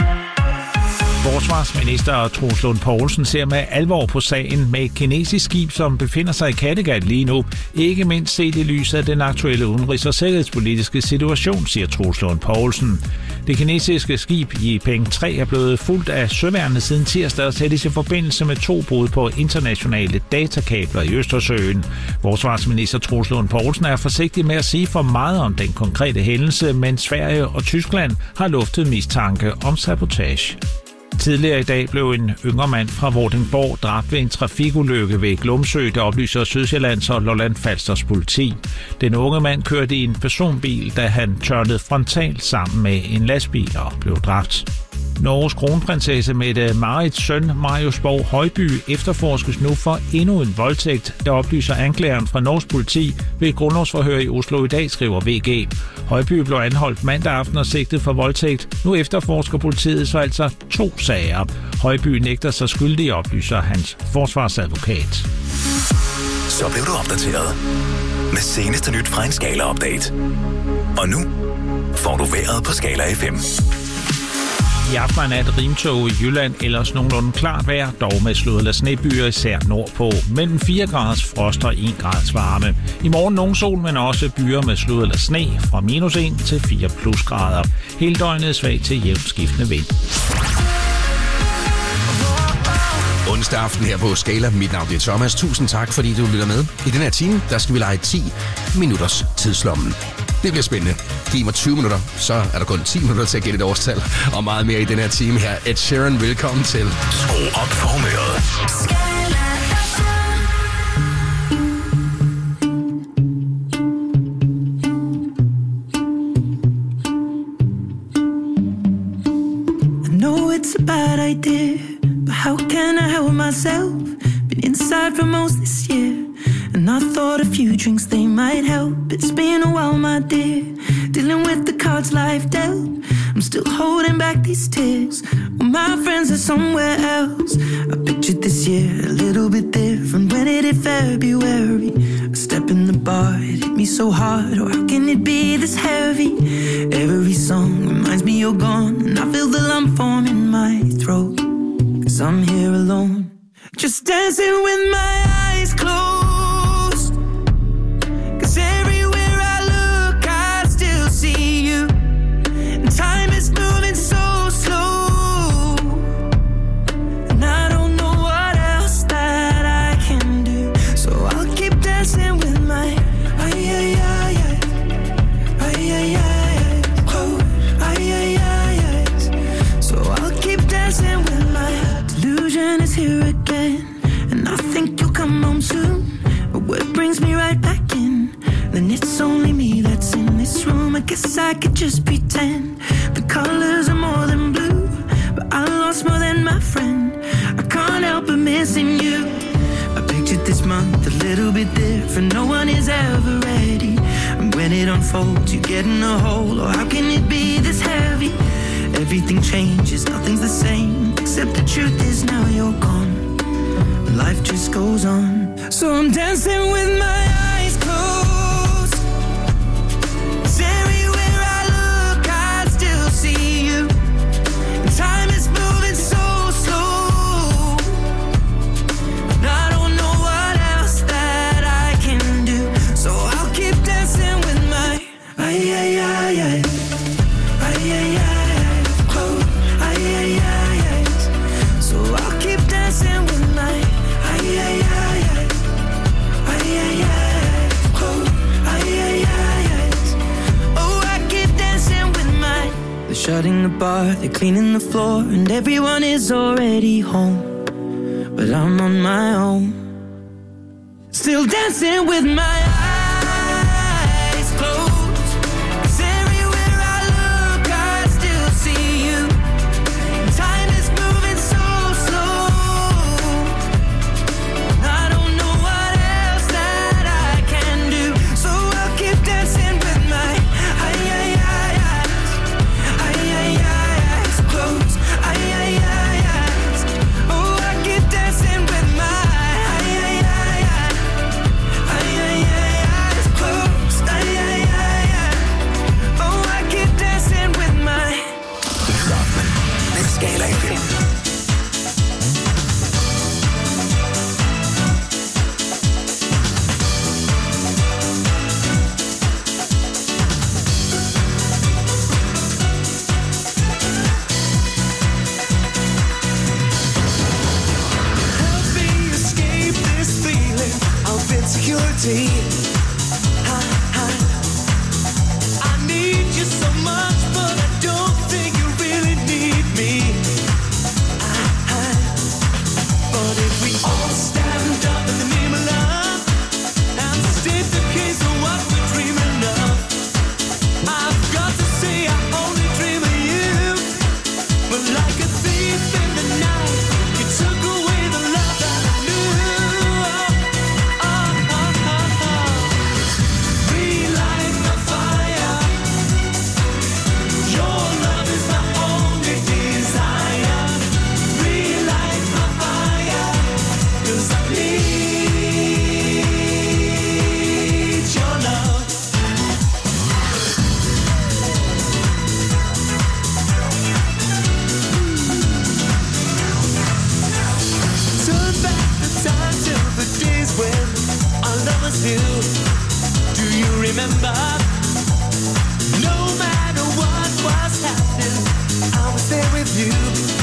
Speaker 13: Forsvarsminister Troels Lund Poulsen ser med alvor på sagen med et kinesisk skib, som befinder sig i Kattegat lige nu. Ikke mindst set i lyset af den aktuelle udenrigs- og sikkerhedspolitiske situation, siger Troels Lund Poulsen. Det kinesiske skib Yipeng 3 er blevet fulgt af søværnet siden tirsdag og sættes i forbindelse med 2 brud på internationale datakabler i Østersøen. Forsvarsminister Troels Lund Poulsen er forsigtig med at sige for meget om den konkrete hændelse, men Sverige og Tyskland har luftet mistanke om sabotage. Tidligere i dag blev en yngre mand fra Vordingborg dræbt ved en trafikulykke ved Glumsø, der oplyser Sydsjællands og Lolland Falsters politi. Den unge mand kørte i en personbil, da han tørnede frontalt sammen med en lastbil og blev dræbt. Norges kronprinsesse Mette-Marits søn, Marius Borg Højby, efterforskes nu for endnu en voldtægt, der oplyser anklageren fra Norges politi ved et grundlovsforhør i Oslo i dag, skriver VG. Højby blev anholdt mandag aften og sigtet for voldtægt. Nu efterforsker politiet så altså 2 sager. Højby nægter sig skyldig, oplyser hans forsvarsadvokat.
Speaker 4: Så blev du opdateret med seneste nyt fra en Skala-update. Og nu får du vejret på Skala FM.
Speaker 13: I aften er et rimtog i Jylland ellers nogenlunde klart vejr, dog med slud- eller snebyer især nordpå. Mellem 4 graders frost og 1 grads varme. I morgen nogen sol, men også byer med slud eller sne fra -1 til 4 plusgrader. Hele døgnet svag til jævnt skiftende vind.
Speaker 5: Onsdag aften her på Skala. Mit navn er Thomas. Tusind tak, fordi du lytter med. I den her time, der skal vi lege 10 minutters tidslommen. Det bliver spændende. Giv mig 20 minutter, så er der kun 10 minutter til at gætte et årstal. Og meget mere i den her time her. Ed Sheeran, velkommen til.
Speaker 4: Skru op for humøret.
Speaker 3: I know it's a bad idea, but how can I help myself? Been inside for most this year, and I thought a few drinks they might help. It's been a while, my dear, dealing with the cards life dealt. I'm still holding back these tears, well, my friends are somewhere else. I pictured this year a little bit different. When it hit February, a step in the bar, it hit me so hard. Oh, how can it be this heavy? Every song reminds me you're gone, and I feel the lump form in my throat, 'cause I'm here alone, just dancing with my eyes closed. 'Cause everywhere I look, I still see you. And time is moving so slow. And it's only me that's in this room. I guess I could just pretend the colors are more than blue, but I lost more than my friend. I can't help but missing you. I pictured this month a little bit different. No one is ever ready, and when it unfolds you get in a hole. Oh, how can it be this heavy? Everything changes, nothing's the same, except the truth is now you're gone. Life just goes on. So I'm dancing with my eyes closed. 'Cause everywhere I look I still see you. And time is moving so slow, and I don't know what else that I can do. So I'll keep dancing with my eyes closed. So I'll keep dancing with my they're shutting the bar, they're cleaning the floor, and everyone is already home, but I'm on my own, still dancing with my eyes closed. 'Cause everywhere I look I still see you. Time is moving so slow, I don't know what else that I can do. So I'll keep dancing with my eyes closed. Oh, I keep dancing with my eyes closed. Oh, I keep dancing with my
Speaker 4: med Skala FM.
Speaker 3: insecurity. I need you so much, but I don't think you really need me. But if we all stand up in the name of love and state the case of what we're dreaming of, I've got to say I only dream of you. But like a thief in the night, you took away the love that I knew. Relight my fire. Your love is my only desire. Relight my fire, 'cause I need your love. Turn back the time to the days when our love was new. Do you remember? No matter what was happening, I was there with you.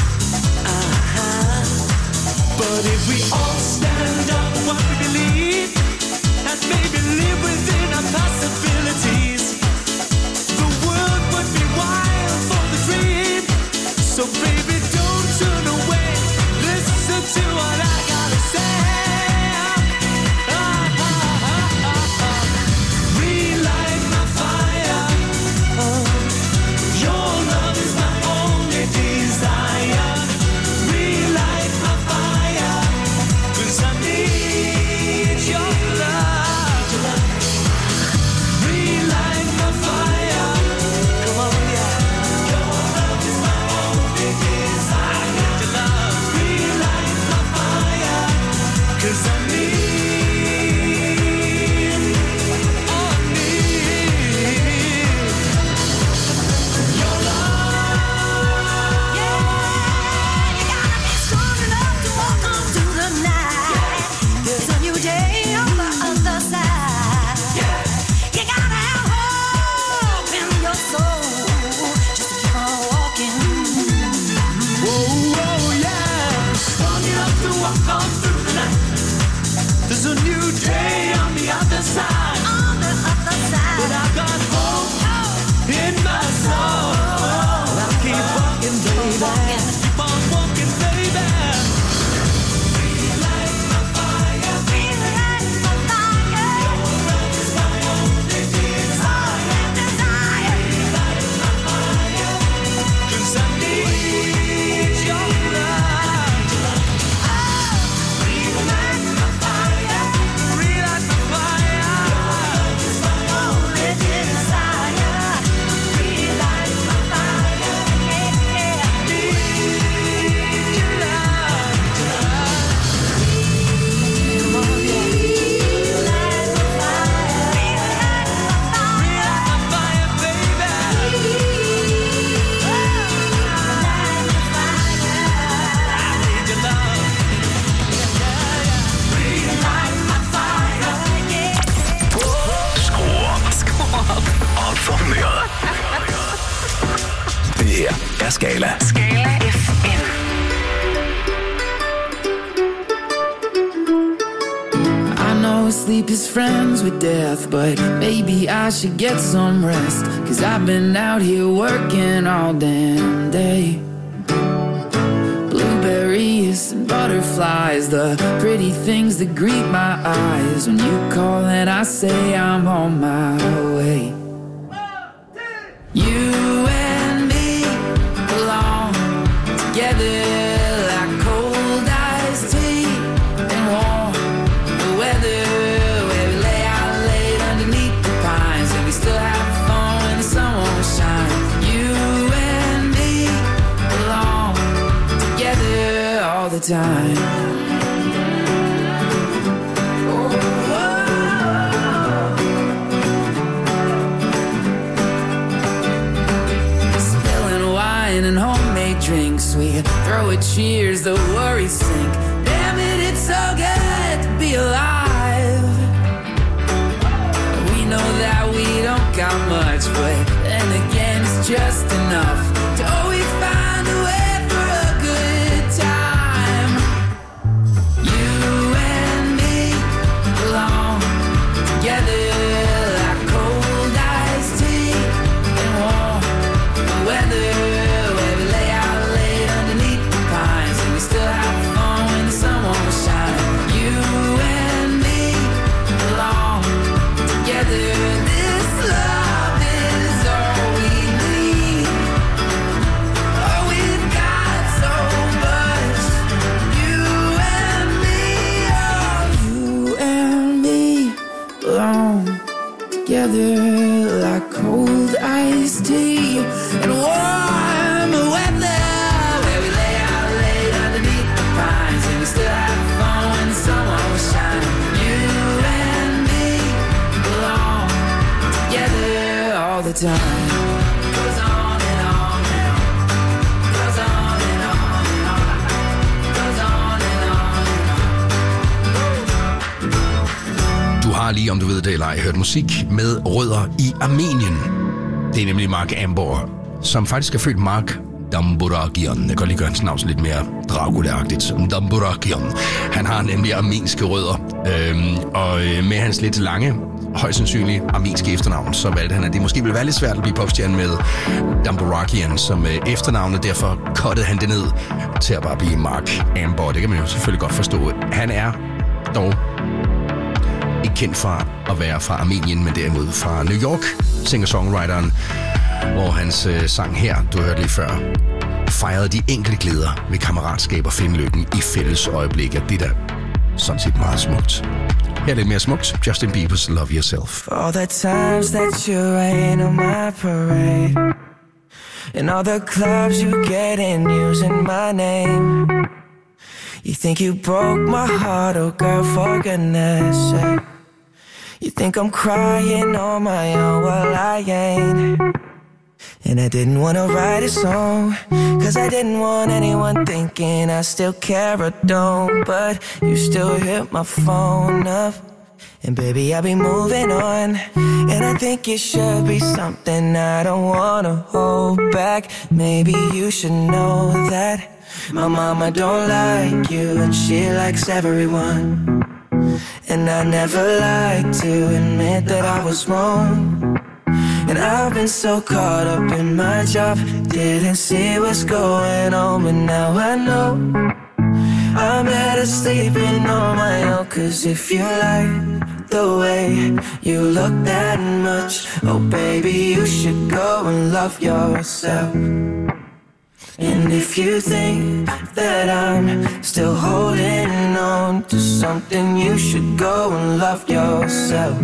Speaker 3: But if we all stand up for what we believe and maybe live within our possibilities, the world would be wild for the dream. So baby, don't turn away. Listen to what I gotta say. Relight my fire. Your love is my only desire. Relight my fire, 'cause I need your love. Relight my fire. Come on, yeah. Your love is my only desire. I need your love. Relight my fire, 'cause I need your love.
Speaker 8: You gotta be strong enough to walk on through the night. There's a new day on the other side. You gotta have hope in your soul, just to keep on walking.
Speaker 3: Whoa, whoa, yeah. Strong enough to walk on through the night. There's a new day on the other side.
Speaker 8: On the other side.
Speaker 3: But I've got hope in my soul. I'll keep walking, baby. Keep on walking, baby. Relight my fire.
Speaker 8: Relight my fire.
Speaker 3: Your love is my only
Speaker 4: Skala.
Speaker 2: Skala FM.
Speaker 3: I know sleep is friends with death, but maybe I should get some rest. 'Cause I've been out here working all damn day. Blueberries and butterflies, the pretty things that greet my eyes. When you call and I say I'm on my way. You and me belong together like cold iced tea and warm weather, where we lay out late underneath the pines and we still have fun when the sun won't shine. You and me belong together all the time. Spilling wine and homemade drinks, we throw a cheers, the worries sink. Damn it, it's so good to be alive. We know that we don't got much, but then again it's just enough to always find a way for a good time. You and me belong together like cold iced tea and warm weather, where we lay out late underneath the pines and we still have fun when the sun won't shine. You and me belong together. This love is all we need. Oh, we've got so much. You and me, oh, you and me belong together like cold iced tea and warm weather, where we lay out late underneath the pines and we still have fun when the sun won't shine. You and me belong together all the time. Goes on and on and on. Goes on and on and on. Goes on and on and on.
Speaker 5: Du har lige, om du ved det eller ej, hørt musik med rødder i Armenien. Det er nemlig Mark Ambor, som faktisk er født Mark Damburakian. Jeg kan godt lige gøre hans navn lidt mere Dracula-agtigt. Damburakian. Han har nemlig armenske rødder. Og med hans lidt lange, højst sandsynligt armenske efternavn, så valgte han, at det måske ville være lidt svært at blive popstjerne med Damburakian som efternavnet. Derfor cuttede han det ned til at bare blive Mark Ambor. Det kan man jo selvfølgelig godt forstå. Han er dog ikke kendt for at være fra Armenien, men derimod fra New York, singer-songwriteren, hvor hans sang her, du hørte lige før, fejrede de enkelte glæder ved kammeratskab og finde lykken i fælles øjeblikke. Det er da sådan set meget smukt. Her er lidt mere smukt. Justin Bieber's Love Yourself.
Speaker 3: For all the times that you rain on my parade, and all the clubs you get in using my name. You think you broke my heart, oh girl, for goodness sake. You think I'm crying on my own, well I ain't. And I didn't want to write a song, 'cause I didn't want anyone thinking I still care or don't. But you still hit my phone up, and baby I'll be moving on. And I think it should be something I don't want to hold back. Maybe you should know that my mama don't like you, and she likes everyone. And I never liked to admit that I was wrong. And I've been so caught up in my job, didn't see what's going on, but now I know I'm better sleeping on my own. 'Cause if you like the way you look that much, oh baby, you should go and love yourself. And if you think that I'm still holding on to something, you should go and love yourself.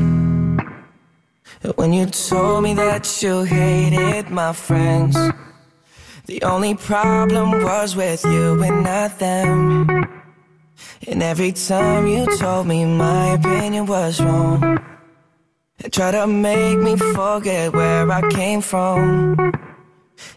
Speaker 3: When you told me that you hated my friends, the only problem was with you and not them. And every time you told me my opinion was wrong, and try to make me forget where I came from.